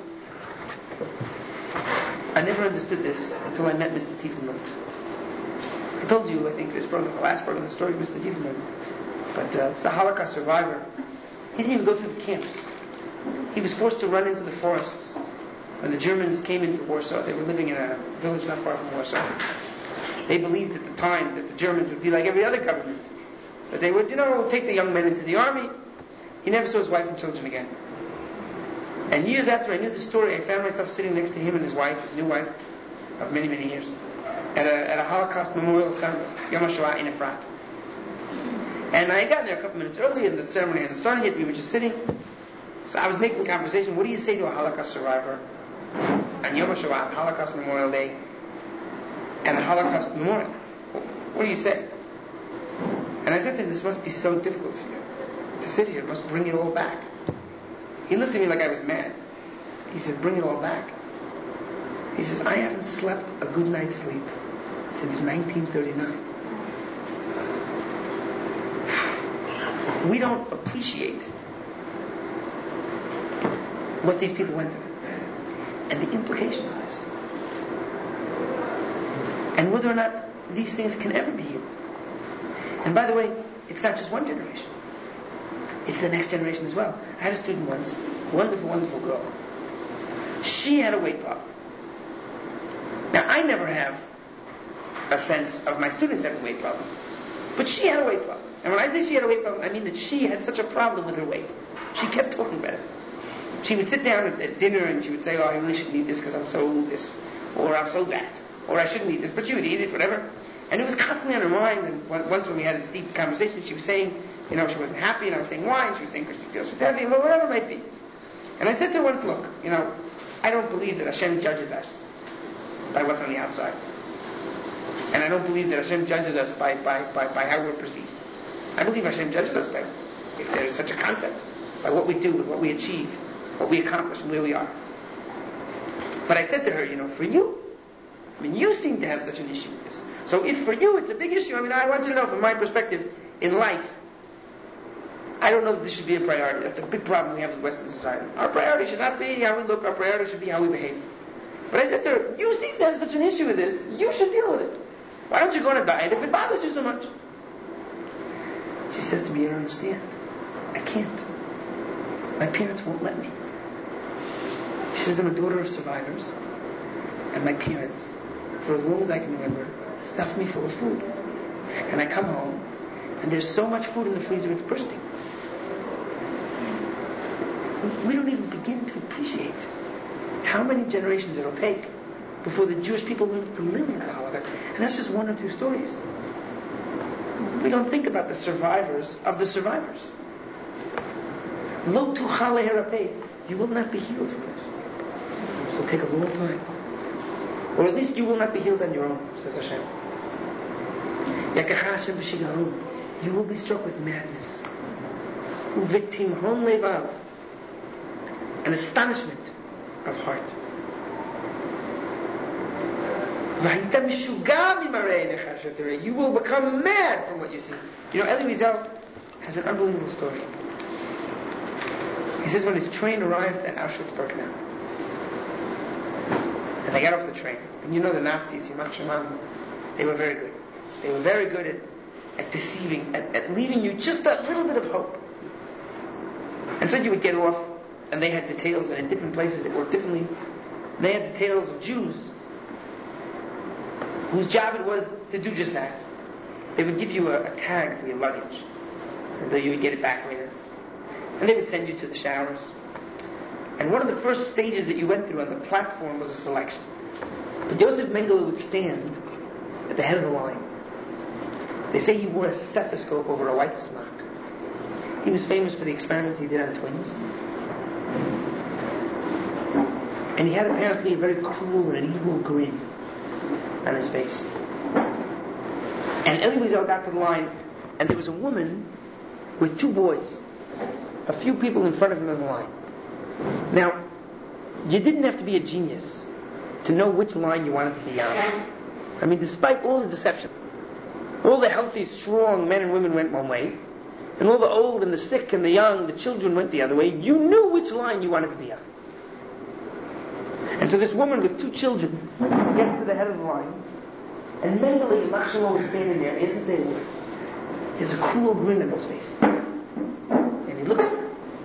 Speaker 2: I never understood this until I met Mr. Tiefenman. I told you, I think, this program, the last program, the story of Mr. Tiefenman. But it's a Holocaust survivor. He didn't even go through the camps. He was forced to run into the forests. When the Germans came into Warsaw, they were living in a village not far from Warsaw. They believed at the time that the Germans would be like every other government. That they would, take the young men into the army. He never saw his wife and children again. And years after I knew the story, I found myself sitting next to him and his wife, his new wife, of many, many years, at a Holocaust memorial ceremony, Yom HaShoah in Efrat. And I had gotten there a couple minutes early, and the ceremony hadn't started yet. We were just sitting. So I was making conversation. What do you say to a Holocaust survivor on Yom HaShoah, Holocaust Memorial Day, and a Holocaust memorial? What do you say? And I said to him, this must be so difficult for you to sit here. It must bring it all back. He looked at me like I was mad. He said, bring it all back? He says, I haven't slept a good night's sleep since 1939. We don't appreciate what these people went through and the implications of this, and whether or not these things can ever be healed. And by the way, it's not just one generation, it's the next generation as well. I had a student once, wonderful, wonderful girl. She had a weight problem. Now, I never have a sense of my students having weight problems, but she had a weight problem. And when I say she had a weight problem, I mean that she had such a problem with her weight. She kept talking about it. She would sit down at dinner and she would say, I really shouldn't eat this because I'm so this, or I'm so that, or I shouldn't eat this, but she would eat it, whatever. And it was constantly on her mind. And once when we had this deep conversation, she was saying, she wasn't happy, and I was saying why, and she was saying because she feels she's heavy, or whatever it might be. And I said to her once, look, I don't believe that Hashem judges us by what's on the outside. And I don't believe that Hashem judges us by how we're perceived. I believe Hashem judges us by, if there is such a concept, by what we do and what we achieve, what we accomplish and where we are. But I said to her, for you, I mean, you seem to have such an issue with this. So if for you it's a big issue, I mean, I want you to know from my perspective in life, I don't know if this should be a priority. That's a big problem we have with Western society. Our priority should not be how we look, our priority should be how we behave. But I said to her, you seem to have such an issue with this, you should deal with it. Why don't you go on a diet if it bothers you so much? She says to me, you don't understand. I can't. My parents won't let me. She says, I'm a daughter of survivors, and my parents, for as long as I can remember, stuffed me full of food. And I come home, and there's so much food in the freezer it's bursting. We don't even begin to appreciate how many generations it'll take before the Jewish people learn to live with the Holocaust. And that's just one or two stories. We don't think about the survivors of the survivors. Lo tuchal leherapeh. You will not be healed from this. It will take a long time. Or at least you will not be healed on your own, says Hashem. Yakacha Hashem b'shigahon. You will be struck with madness. Uvetimhon levav. An astonishment of heart. You will become mad from what you see. You know, Elie Wiesel has an unbelievable story. He says when his train arrived at Auschwitz-Birkenau, and they got off the train, and you know the Nazis, Yimach Shemam, they were very good. They were very good at deceiving, at leaving you just that little bit of hope. And so you would get off, and they had details, and in different places it worked differently. They had details of Jews whose job it was to do just that. They would give you a tag for your luggage, and though you would get it back later. And they would send you to the showers. And one of the first stages that you went through on the platform was a selection. But Yosef Mengele would stand at the head of the line. They say he wore a stethoscope over a white smock. He was famous for the experiment he did on twins. And he had apparently a very cruel and an evil grin on his face. And Elie Wiesel got to the line, and there was a woman with two boys, a few people in front of him in the line. Now, you didn't have to be a genius to know which line you wanted to be on. I mean, despite all the deception, all the healthy, strong men and women went one way, and all the old and the sick and the young, the children went the other way. You knew which line you wanted to be on. And so this woman with two children gets to the head of the line, and Mengele Machshelo is standing there. He doesn't say a word. He has a cruel grin on his face. And he looks at her.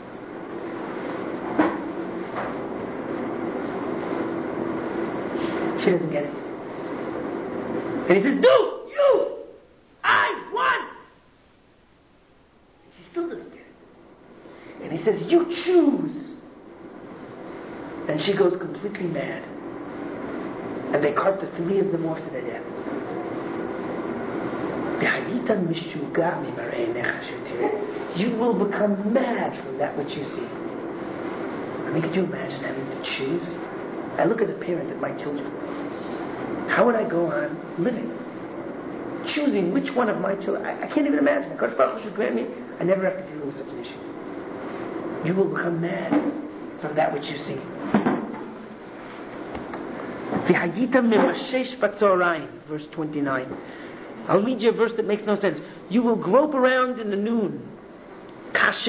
Speaker 2: She doesn't get it. And he says, "No, you! I won!" And she still doesn't get it. And he says, "You choose!" And she goes completely mad. And they cart the three of them off to their death. You will become mad from that which you see. I mean, could you imagine having to choose? I look as a parent at my children. How would I go on living? Choosing which one of my children. I can't even imagine. Kodesh Baruch Hu should grant me. I never have to deal with such an issue. You will become mad from that which you see. Verse 29. I'll read you a verse that makes no sense. You will grope around in the noon, as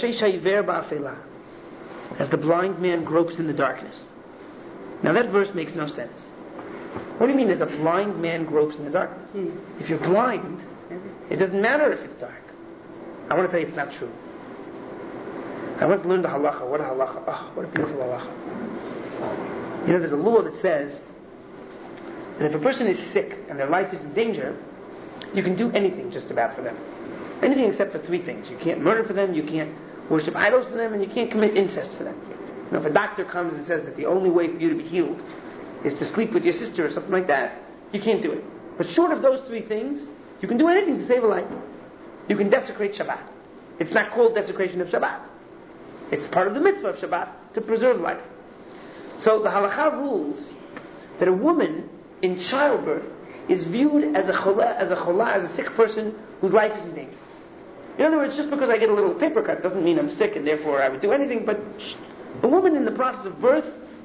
Speaker 2: the blind man gropes in the darkness. Now that verse makes no sense. What do you mean as a blind man gropes in the darkness? If you're blind, it doesn't matter if it's dark. I want to tell you it's not true. I went to learn the halacha. What a halacha. Oh, what a beautiful halacha. You know, there's a law that says that if a person is sick and their life is in danger, you can do anything just about for them. Anything except for three things. You can't murder for them, you can't worship idols for them, and you can't commit incest for them. You know, if a doctor comes and says that the only way for you to be healed is to sleep with your sister or something like that, you can't do it. But short of those three things, you can do anything to save a life. You can desecrate Shabbat. It's not called desecration of Shabbat. It's part of the mitzvah of Shabbat to preserve life. So the halakha rules that a woman in childbirth is viewed as a cholah, as a sick person whose life is in danger. In other words, just because I get a little paper cut doesn't mean I'm sick and therefore I would do anything, but a woman in the process of birth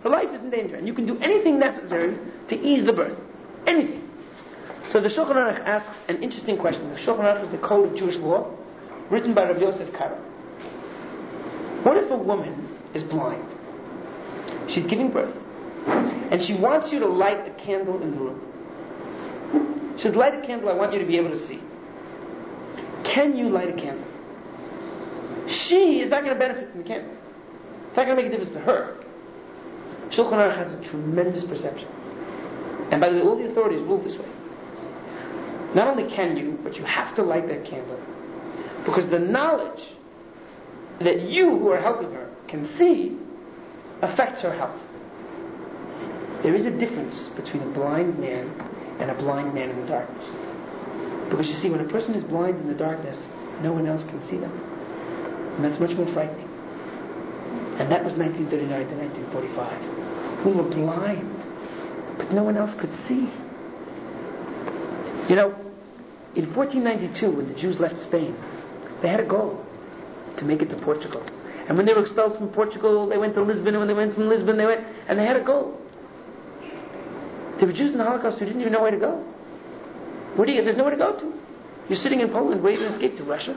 Speaker 2: Her life is in danger, and you can do anything necessary to ease the burden. Anything. So the Shulchan Aruch asks an interesting question. The Shulchan Aruch is the code of Jewish law, written by Rabbi Yosef Karo. What if a woman is blind? She's giving birth, and she wants you to light a candle in the room. She says, light a candle, I want you to be able to see. Can you light a candle? She is not going to benefit from the candle. It's not going to make a difference to her. Shulchan Aruch has a tremendous perception. And by the way, all the authorities rule this way. Not only can you, but you have to light that candle. Because the knowledge that you who are helping her can see affects her health. There is a difference between a blind man and a blind man in the darkness. Because you see, when a person is blind in the darkness, no one else can see them. And that's much more frightening. And that was 1939 to 1945. We were blind, but no one else could see. You know, in 1492, when the Jews left Spain, they had a goal to make it to Portugal. And when they were expelled from Portugal, they went to Lisbon, and when they went from Lisbon, and they had a goal. There were Jews in the Holocaust who didn't even know where to go. There's nowhere to go to. You're sitting in Poland waiting to escape to Russia.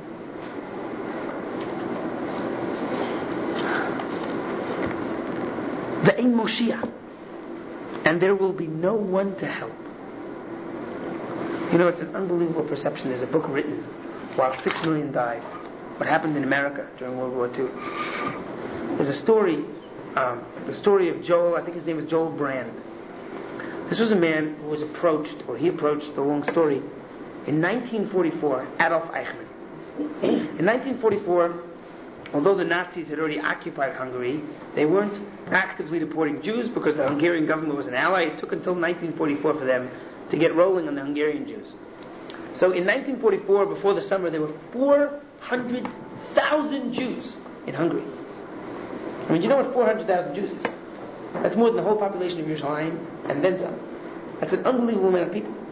Speaker 2: Ve'ein Moshiach. And there will be no one to help. You know, it's an unbelievable perception. There's a book written while 6 million died. What happened in America during World War II. There's a story, the story of Joel, I think his name is Joel Brand. This was a man who was approached, the long story, in 1944, Adolf Eichmann. In 1944, although the Nazis had already occupied Hungary, they weren't actively deporting Jews because the Hungarian government was an ally. It took until 1944 for them to get rolling on the Hungarian Jews. So in 1944, before the summer, there were 400,000 Jews in Hungary. I mean, you know what 400,000 Jews is? That's more than the whole population of Yerushalayim and then some. That's an unbelievable amount of people.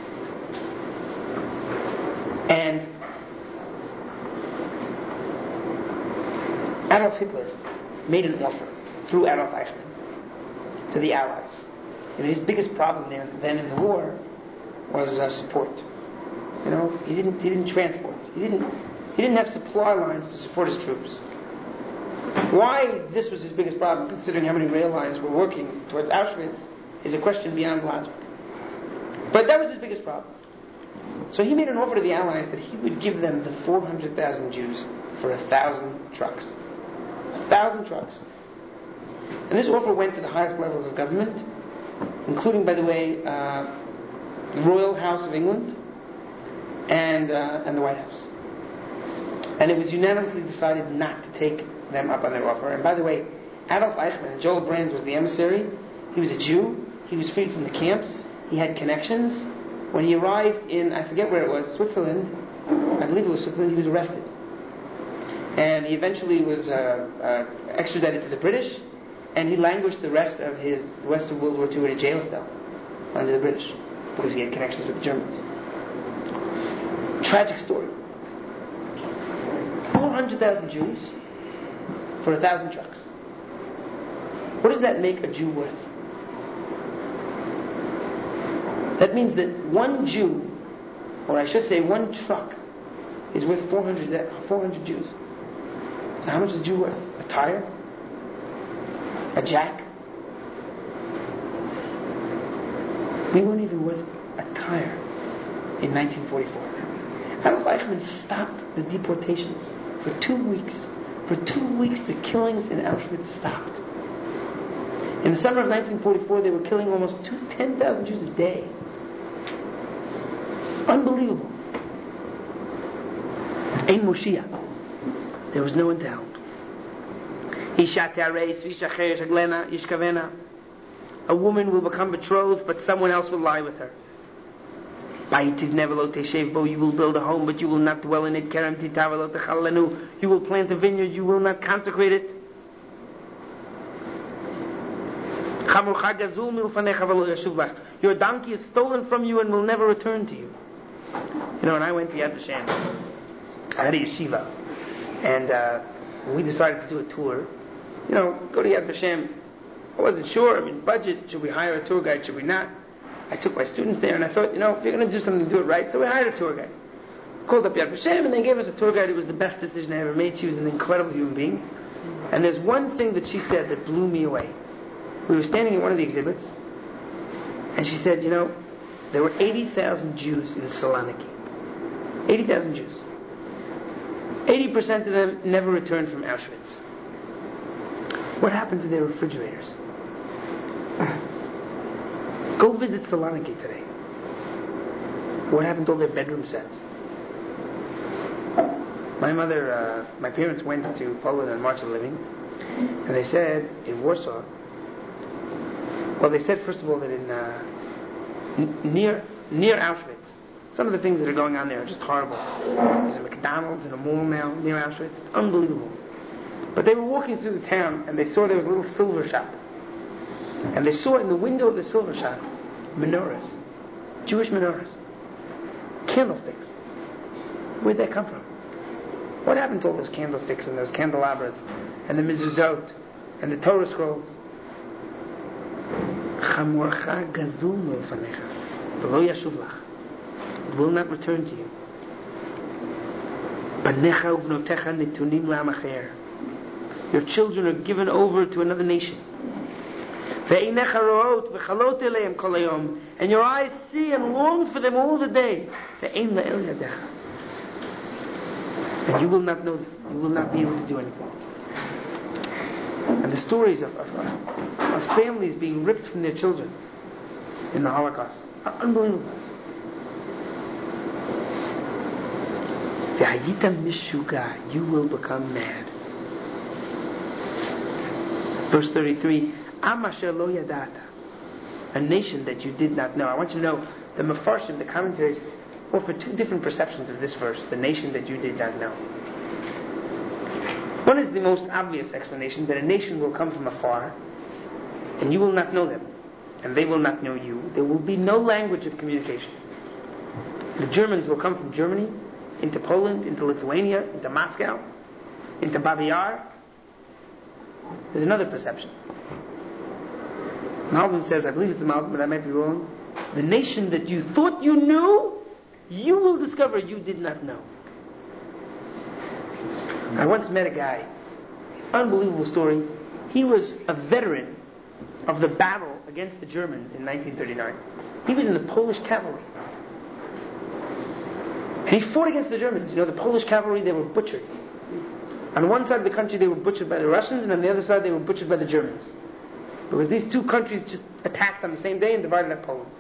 Speaker 2: And Adolf Hitler made an offer through Adolf Eichmann to the Allies. And his biggest problem then in the war was support. You know, he didn't transport. He didn't have supply lines to support his troops. Why this was his biggest problem, considering how many rail lines were working towards Auschwitz, is a question beyond logic. But that was his biggest problem. So he made an offer to the Allies that he would give them the 400,000 Jews for 1,000 trucks. 1,000 trucks. And this offer went to the highest levels of government, including, by the way, the Royal House of England and the White House. And it was unanimously decided not to take them up on their offer. And by the way, Adolf Eichmann, Joel Brand was the emissary. He was a Jew. He was freed from the camps. He had connections. When he arrived in, I forget where it was, Switzerland, I believe it was Switzerland, he was arrested. And he eventually was extradited to the British, and he languished the rest of World War II in a jail cell under the British, because he had connections with the Germans. Tragic story. 400,000 Jews for 1,000 trucks. What does that make a Jew worth? That means that one Jew, or I should say one truck, is worth 400 Jews. So how much is a Jew worth? A tire? A jack? We weren't even worth a tire in 1944. Adolf Eichmann stopped the deportations for 2 weeks. For 2 weeks, the killings in Auschwitz stopped. In the summer of 1944, they were killing almost 10,000 Jews a day. Unbelievable. Ein Moshiach. There was no one to help. A woman will become betrothed, but someone else will lie with her. You will build a home, but you will not dwell in it. You will plant a vineyard, you will not consecrate it. Your donkey is stolen from you and will never return to you. You know, when I went to Yad Vashem, I had a yeshiva, and we decided to do a tour. You know, go to Yad Vashem. I wasn't sure. Budget, should we hire a tour guide, should we not? I took my students there and I thought, if you're going to do something, do it right. So we hired a tour guide. Called up Yad Vashem and they gave us a tour guide. It was the best decision I ever made. She was an incredible human being. And there's one thing that she said that blew me away. We were standing in one of the exhibits and she said, there were 80,000 Jews in Saloniki. 80,000 Jews. 80% of them never returned from Auschwitz. What happened to their refrigerators? Go visit Saloniki today. What happened to all their bedroom sets? My parents went to Poland on March of the Living, and they said in Warsaw, they said first of all that near Auschwitz, some of the things that are going on there are just horrible. There's a McDonald's and a mall now near Auschwitz. It's unbelievable. But they were walking through the town and they saw there was a little silver shop. And they saw in the window of the silver shop menorahs, Jewish menorahs, candlesticks. Where'd that come from? What happened to all those candlesticks and those candelabras and the mezuzot and the Torah scrolls? Chamorcha gazul milfanecha, v'lo yashuv lach. It will not return to you. Banecha uvnotecha netunim la'am acher. Your children are given over to another nation. Ve'einecha ro'ot v'chalot eleim kol hayom. And your eyes see and long for them all the day. Ve'ein la'el yadecha. And you will not know them. You will not be able to do anything. And the stories of families being ripped from their children in the Holocaust are unbelievable. You will become mad. Verse 33, Amasher lo yadata, a nation that you did not know. I want you to know, the Mefarshim, the commentaries, offer two different perceptions of this verse, the nation that you did not know. One is the most obvious explanation, that a nation will come from afar, and you will not know them, and they will not know you. There will be no language of communication. The Germans will come from Germany, into Poland, into Lithuania, into Moscow, into Babi Yar. There's another perception. Malbim says, I believe it's the Malbim, but I might be wrong, the nation that you thought you knew, you will discover you did not know. I once met a guy, unbelievable story. He was a veteran of the battle against the Germans in 1939. He was in the Polish cavalry. And he fought against the Germans. The Polish cavalry, they were butchered. On one side of the country they were butchered by the Russians, and on the other side they were butchered by the Germans. Because these two countries just attacked on the same day and divided up Poland.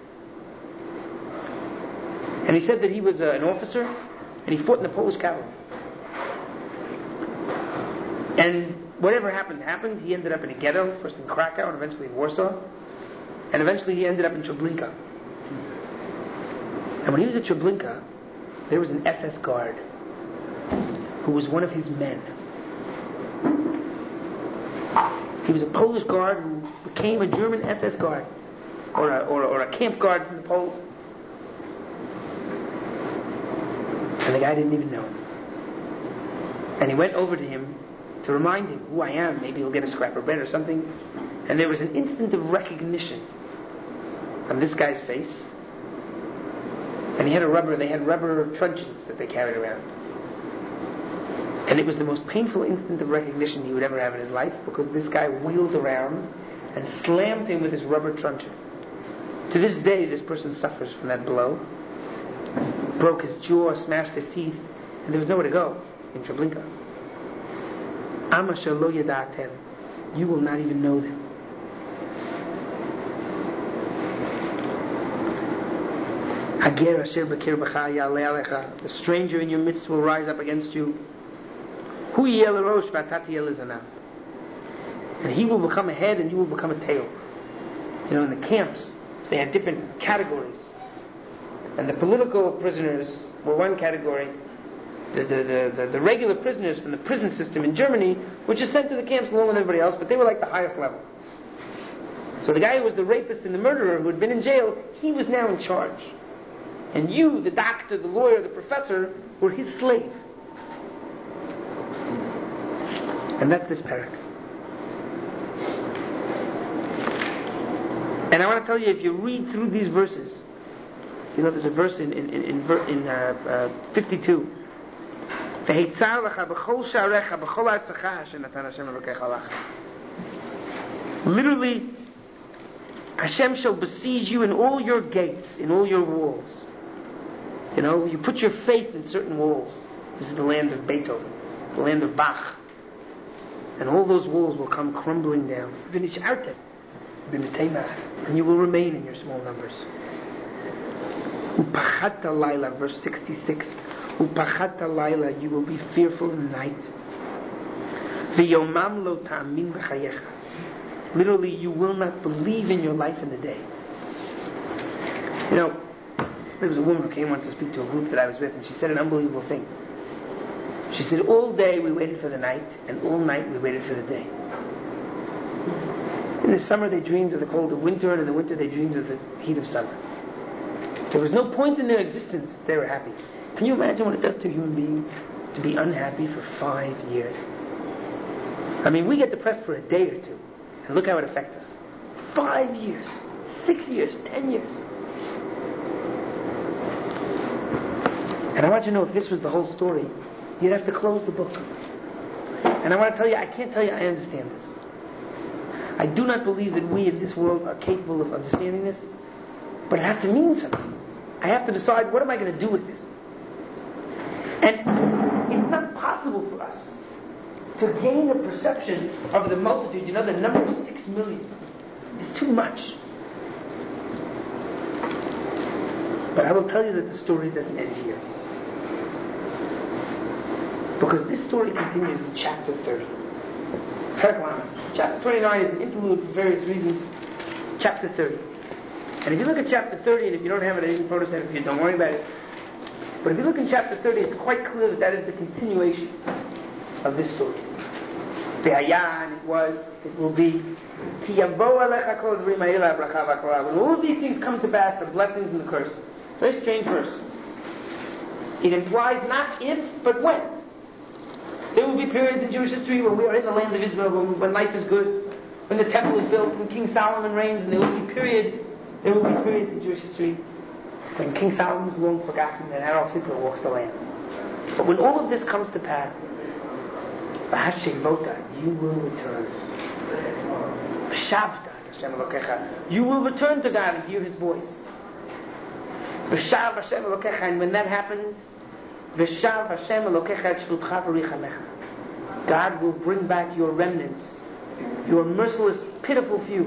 Speaker 2: And he said that he was an officer, and he fought in the Polish cavalry. And whatever happened. He ended up in a ghetto, first in Krakow and eventually in Warsaw. And eventually he ended up in Treblinka. And when he was at Treblinka, there was an SS guard who was one of his men. He was a Polish guard who became a German SS guard, or a camp guard from the Poles. And the guy didn't even know him. And he went over to him to remind him who I am. Maybe he'll get a scrap of bread or something. And there was an instant of recognition on this guy's face. And they had rubber truncheons that they carried around. And it was the most painful instant of recognition he would ever have in his life, because this guy wheeled around and slammed him with his rubber truncheon. To this day, this person suffers from that blow. Broke his jaw, smashed his teeth, and there was nowhere to go in Treblinka. Ama shelo yada'atem. You will not even know them. Hager asher b'kirbecha ya'aleh alecha. The stranger in your midst will rise up against you. Hu yeh l'rosh v'ata tiyeh l'zanav. And he will become a head and you will become a tail. In the camps, they had different categories. And the political prisoners were one category. The regular prisoners from the prison system in Germany were just sent to the camps along with everybody else, but they were like the highest level. So the guy who was the rapist and the murderer who had been in jail, he was now in charge. And you, the doctor, the lawyer, the professor, were his slave. And that's this parak. And I want to tell you, if you read through these verses, you know, there's a verse in 52. Literally, Hashem shall besiege you in all your gates, in all your walls. You know, you put your faith in certain walls. This is the land of Beethoven, the land of Bach. And all those walls will come crumbling down. And you will remain in your small numbers. Upachata Laila, verse 66. Upachata Laila, you will be fearful in the night. V'yomam lo ta'amin b'chayecha. Literally, you will not believe in your life in the day. You know, there was a woman who came once to speak to a group that I was with, and she said an unbelievable thing. She said, all day we waited for the night, and all night we waited for the day. In the summer they dreamed of the cold of winter, and in the winter they dreamed of the heat of summer. There was no point in their existence that they were happy. Can you imagine what it does to a human being to be unhappy for 5 years? I mean, we get depressed for a day or two, and look how it affects us. 5 years, 6 years, 10 years. And I want you to know, if this was the whole story, you'd have to close the book. And I want to tell you, I can't tell you I understand this. I do not believe that we in this world are capable of understanding this, but it has to mean something. I have to decide, what am I going to do with this? And it's not possible for us to gain a perception of the multitude. You know, the number 6 million is too much. But I will tell you that the story doesn't end here. Because this story continues in chapter 30. Chapter 29 is an interlude for various reasons. Chapter 30. And if you look at chapter 30, and if you don't have it, I didn't photostat it for you, don't worry about it. But if you look in chapter 30, it's quite clear that that is the continuation of this story. And it was, it will be. When all of these things come to pass, the blessings and the curse. Very strange verse. It implies not if, but when. There will be periods in Jewish history when we are in the land of Israel, when life is good, when the temple is built, when King Solomon reigns, and there will be periods in Jewish history when King Solomon is long forgotten and Adolf Hitler walks the land. But when all of this comes to pass, you will return. You will return to God and hear His voice. And when that happens, God will bring back your remnants, your merciless, pitiful few.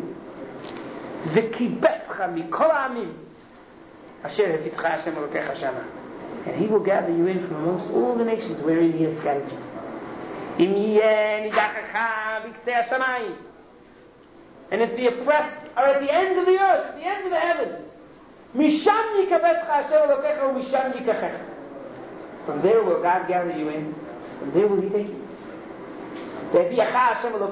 Speaker 2: And He will gather you in from amongst all the nations wherein He has scattered you. And if the oppressed are at the end of the earth, at the end of the heavens, from there will God gather you in, from there will He take you. And He will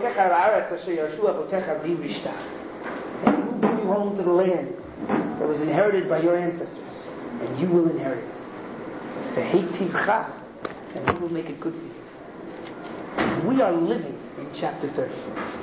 Speaker 2: bring you home to the land that was inherited by your ancestors, and you will inherit it. And He will make it good for you. We are living in chapter 30.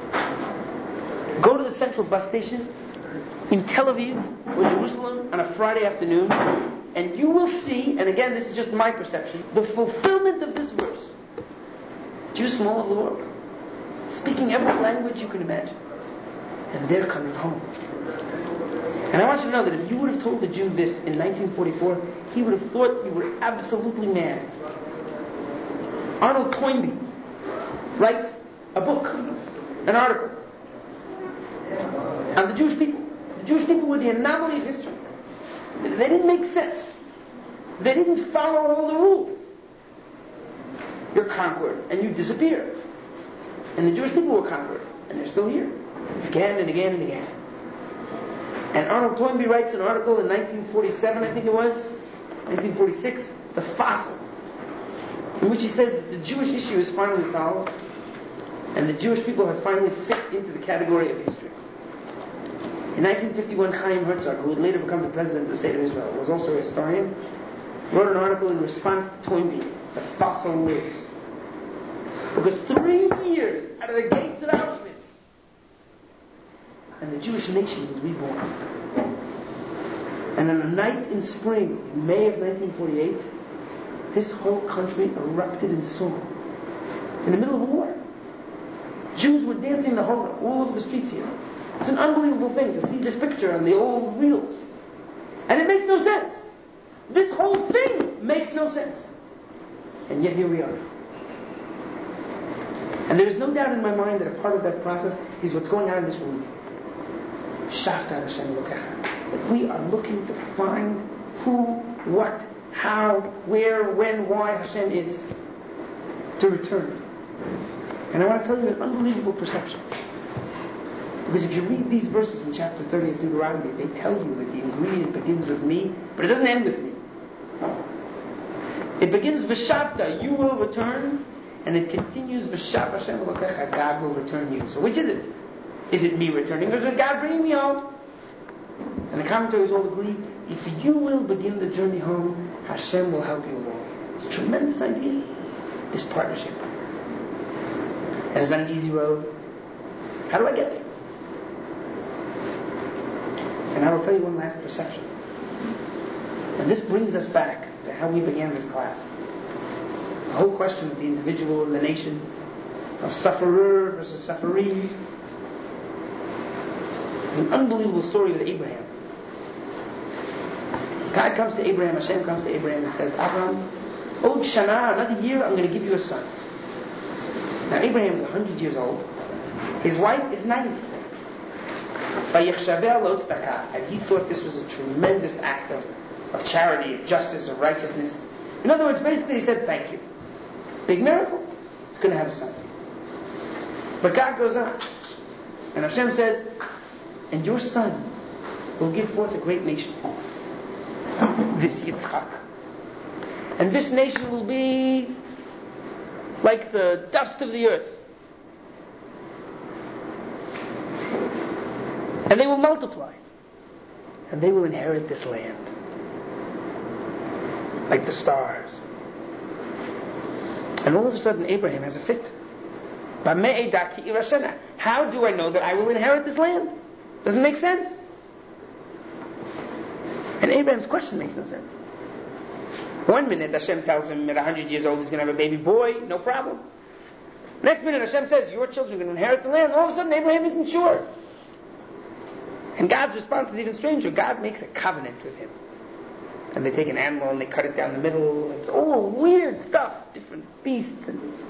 Speaker 2: Go to the central bus station in Tel Aviv or Jerusalem on a Friday afternoon, and you will see, and again this is just my perception, the fulfillment of this verse. Jews from all over the world, speaking every language you can imagine, and they're coming home. And I want you to know that if you would have told a Jew this in 1944, he would have thought you were absolutely mad. Arnold Toynbee writes a book, an article, on the Jewish people. The Jewish people were the anomaly of history. They didn't make sense. They didn't follow all the rules. You're conquered and you disappear. And the Jewish people were conquered and they're still here. Again and again and again. And Arnold Toynbee writes an article in 1947, I think it was, 1946, The Fossil, in which he says that the Jewish issue is finally solved and the Jewish people have finally fit into the category of history. In 1951, Chaim Herzog, who would later become the president of the state of Israel, was also a historian, wrote an article in response to Toynbee, The Fossil Lives. Because 3 years out of the gates of Auschwitz, and the Jewish Jewish nation was reborn. And on a night in spring, in May of 1948, this whole country erupted in song. In the middle of a war. Jews were dancing the Hora all over the streets here. It's an unbelievable thing to see this picture on the old reels. And it makes no sense. This whole thing makes no sense. And yet here we are. And there is no doubt in my mind that a part of that process is what's going on in this room. Shafta Hashem Elokecha. That we are looking to find who, what, how, where, when, why Hashem is. To return. And I want to tell you an unbelievable perception. Because if you read these verses in chapter 30 of Deuteronomy, they tell you that the ingredient begins with me, but it doesn't end with me. It begins V'shavta, you will return, and it continues V'shav Hashem Elokecha, God will return you. So which is it? Is it me returning, or is it God bringing me home? And the commentators all agree, if you will begin the journey home, Hashem will help you along. It's a tremendous idea, this partnership. And it's not an easy road. How do I get there? And I will tell you one last perception. And this brings us back to how we began this class. The whole question of the individual and the nation, of sufferer versus sufferee. It's an unbelievable story with Abraham. God comes to Abraham, Hashem comes to Abraham and says, Abraham, Od Shana, another year, I'm going to give you a son. Now Abraham is 100 years old. His wife is 90. And he thought this was a tremendous act of charity, of justice, of righteousness. In other words, basically he said, thank you. Big miracle. It's going to have a son. But God goes on. And Hashem says, and your son will give forth a great nation. This Yitzchak. And this nation will be like the dust of the earth. And they will multiply. And they will inherit this land. Like the stars. And all of a sudden Abraham has a fit. How do I know that I will inherit this land? Doesn't make sense. And Abraham's question makes no sense. One minute Hashem tells him at 100 years old he's going to have a baby boy, no problem. Next minute Hashem says your children are going to inherit the land. All of a sudden Abraham isn't sure. And God's response is even stranger. God makes a covenant with him. And they take an animal and they cut it down the middle. It's all weird stuff. Different beasts.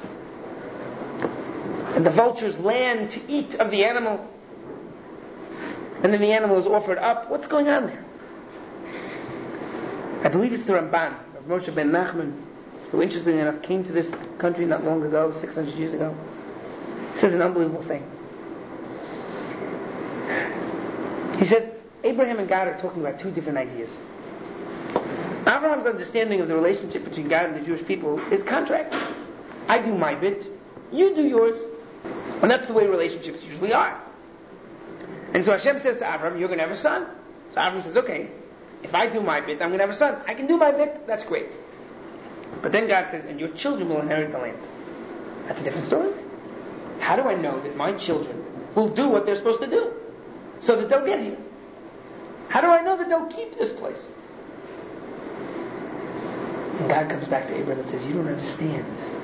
Speaker 2: And the vultures land to eat of the animal. And then the animal is offered up. What's going on there? I believe it's the Ramban, of Moshe ben Nachman, who interestingly enough came to this country not long ago, 600 years ago. He says an unbelievable thing. He says, Abraham and God are talking about two different ideas. Abraham's understanding of the relationship between God and the Jewish people is contract. I do my bit, you do yours. And that's the way relationships usually are. And so Hashem says to Abraham, you're going to have a son. So Abraham says, okay, if I do my bit, I'm going to have a son. I can do my bit, that's great. But then God says, and your children will inherit the land. That's a different story. How do I know that my children will do what they're supposed to do? So that they'll get here. How do I know that they'll keep this place? And God comes back to Abraham and says, you don't understand.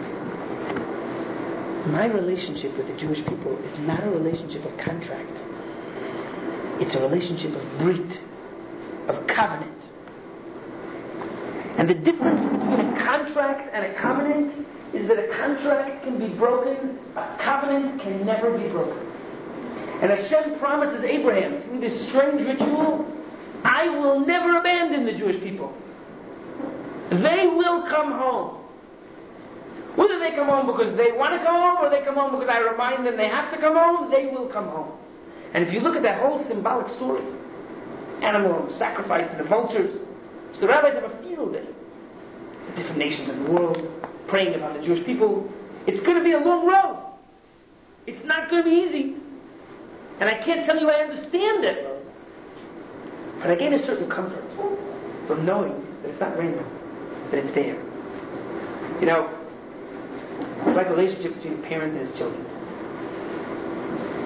Speaker 2: My relationship with the Jewish people is not a relationship of contract. It's a relationship of brit, of covenant. And the difference between a contract and a covenant is that a contract can be broken, a covenant can never be broken. And Hashem promises Abraham through this strange ritual, I will never abandon the Jewish people. They will come home. Whether they come home because they want to come home or they come home because I remind them they have to come home, they will come home. And if you look at that whole symbolic story, animal sacrifice to the vultures, so the rabbis have a field day. The different nations of the world praying about the Jewish people. It's going to be a long road. It's not going to be easy. And I can't tell you I understand that road. But I gain a certain comfort from knowing that it's not random, that it's there. You know, it's like a relationship between a parent and his children.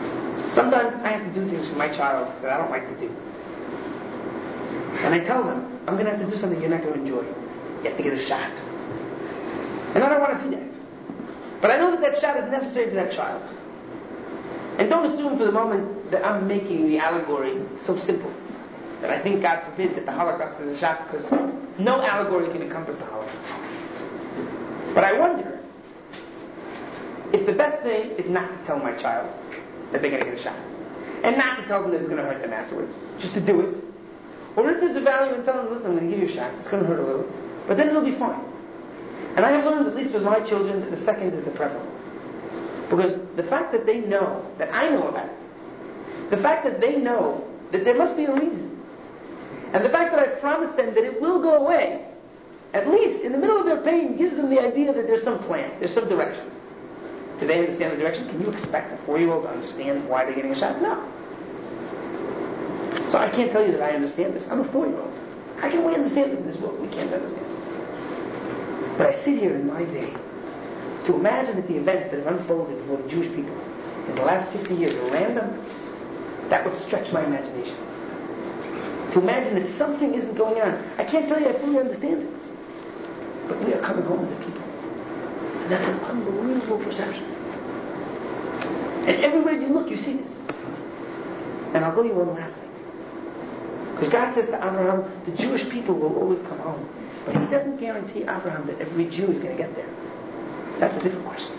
Speaker 2: Sometimes I have to do things for my child that I don't like to do. And I tell them, I'm going to have to do something you're not going to enjoy. You have to get a shot. And I don't want to do that. But I know that shot is necessary for that child. And don't assume for the moment that I'm making the allegory so simple that I think, God forbid, that the Holocaust is a shot, because no allegory can encompass the Holocaust. But I wonder if the best thing is not to tell my child that they're going to get a shot, and not to tell them that it's going to hurt them afterwards, just to do it. Or if there's a value in telling them, listen, I'm going to give you a shot, it's going to hurt a little, but then it'll be fine. And I have learned, at least with my children, that the second is the preferable. Because the fact that they know, that I know about it, the fact that they know that there must be a reason, and the fact that I've promised them that it will go away, at least in the middle of their pain, gives them the idea that there's some plan, there's some direction. Do they understand the direction? Can you expect a 4-year-old to understand why they're getting a shot? No. So I can't tell you that I understand this. I'm a 4-year-old. How can we understand this in this world? We can't understand this. But I sit here in my day to imagine that the events that have unfolded for the Jewish people in the last 50 years are random. That would stretch my imagination. To imagine that something isn't going on. I can't tell you I fully understand it. But we are coming home as a people. And that's an unbelievable perception. And everywhere you look, you see this. And I'll go you one last thing. Because God says to Abraham, the Jewish people will always come home. But He doesn't guarantee Abraham that every Jew is going to get there. That's a different question.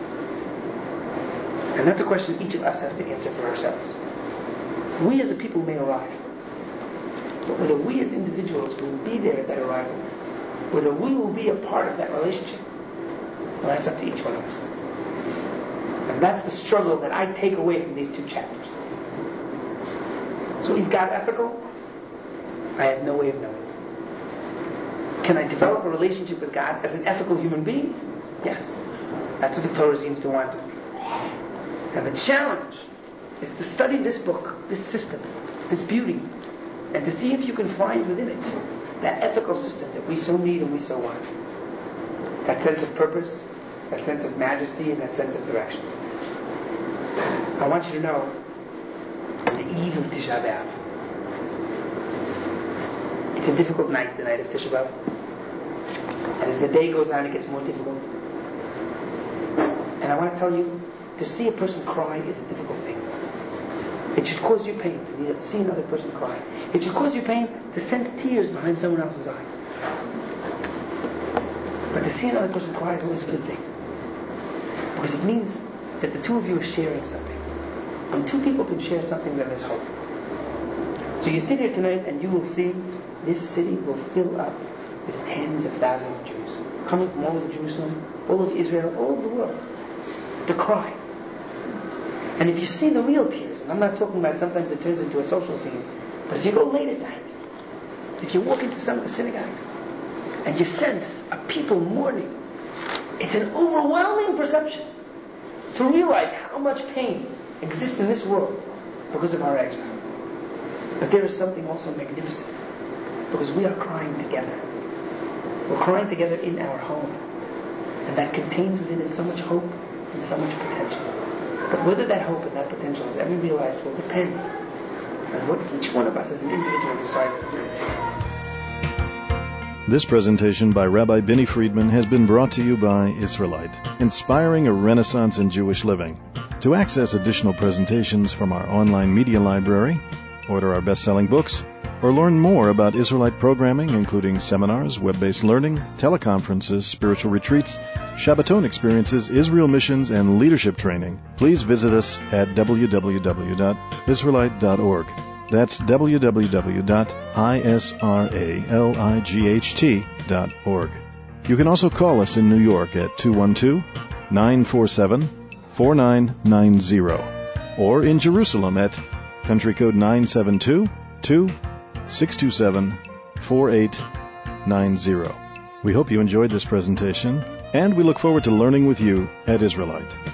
Speaker 2: And that's a question each of us has to answer for ourselves. We as a people may arrive. But whether we as individuals will be there at that arrival, whether we will be a part of that relationship, well, that's up to each one of us. And that's the struggle that I take away from these 2 chapters. So is God ethical? I have no way of knowing. Can I develop a relationship with God as an ethical human being? Yes. That's what the Torah seems to want. And the challenge is to study this book, this system, this beauty, and to see if you can find within it that ethical system that we so need and we so want. That sense of purpose, that sense of majesty, and that sense of direction. I want you to know, on the eve of Tisha B'Av, it's a difficult night, the night of Tisha B'Av. And as the day goes on, it gets more difficult. And I want to tell you, to see a person cry is a difficult thing. It should cause you pain to see another person cry. It should cause you pain to sense tears behind someone else's eyes. But to see another person cry is always a good thing. Because it means that the 2 of you are sharing something. When 2 people can share something, then there's hope. So you sit here tonight and you will see this city will fill up with tens of thousands of Jews coming from all of Jerusalem, all of Israel, all over the world to cry. And if you see the real tears, and I'm not talking about sometimes it turns into a social scene, but if you go late at night, if you walk into some of the synagogues and you sense a people mourning, it's an overwhelming perception to realize how much pain exists in this world because of our exile. But there is something also magnificent, because we are crying together. We're crying together in our home, and that contains within it so much hope and so much potential. But whether that hope and that potential is ever realized will depend on what each one of us as an individual decides to do.
Speaker 1: This presentation by Rabbi Binny Friedman has been brought to you by Israelite, inspiring a renaissance in Jewish living. To access additional presentations from our online media library, order our best-selling books, or learn more about Israelite programming, including seminars, web-based learning, teleconferences, spiritual retreats, Shabbaton experiences, Israel missions, and leadership training, please visit us at www.israelite.org. That's www.israelight.org. You can also call us in New York at 212-947-4990, or in Jerusalem at country code 972-627-4890. We hope you enjoyed this presentation, and we look forward to learning with you at Israelite.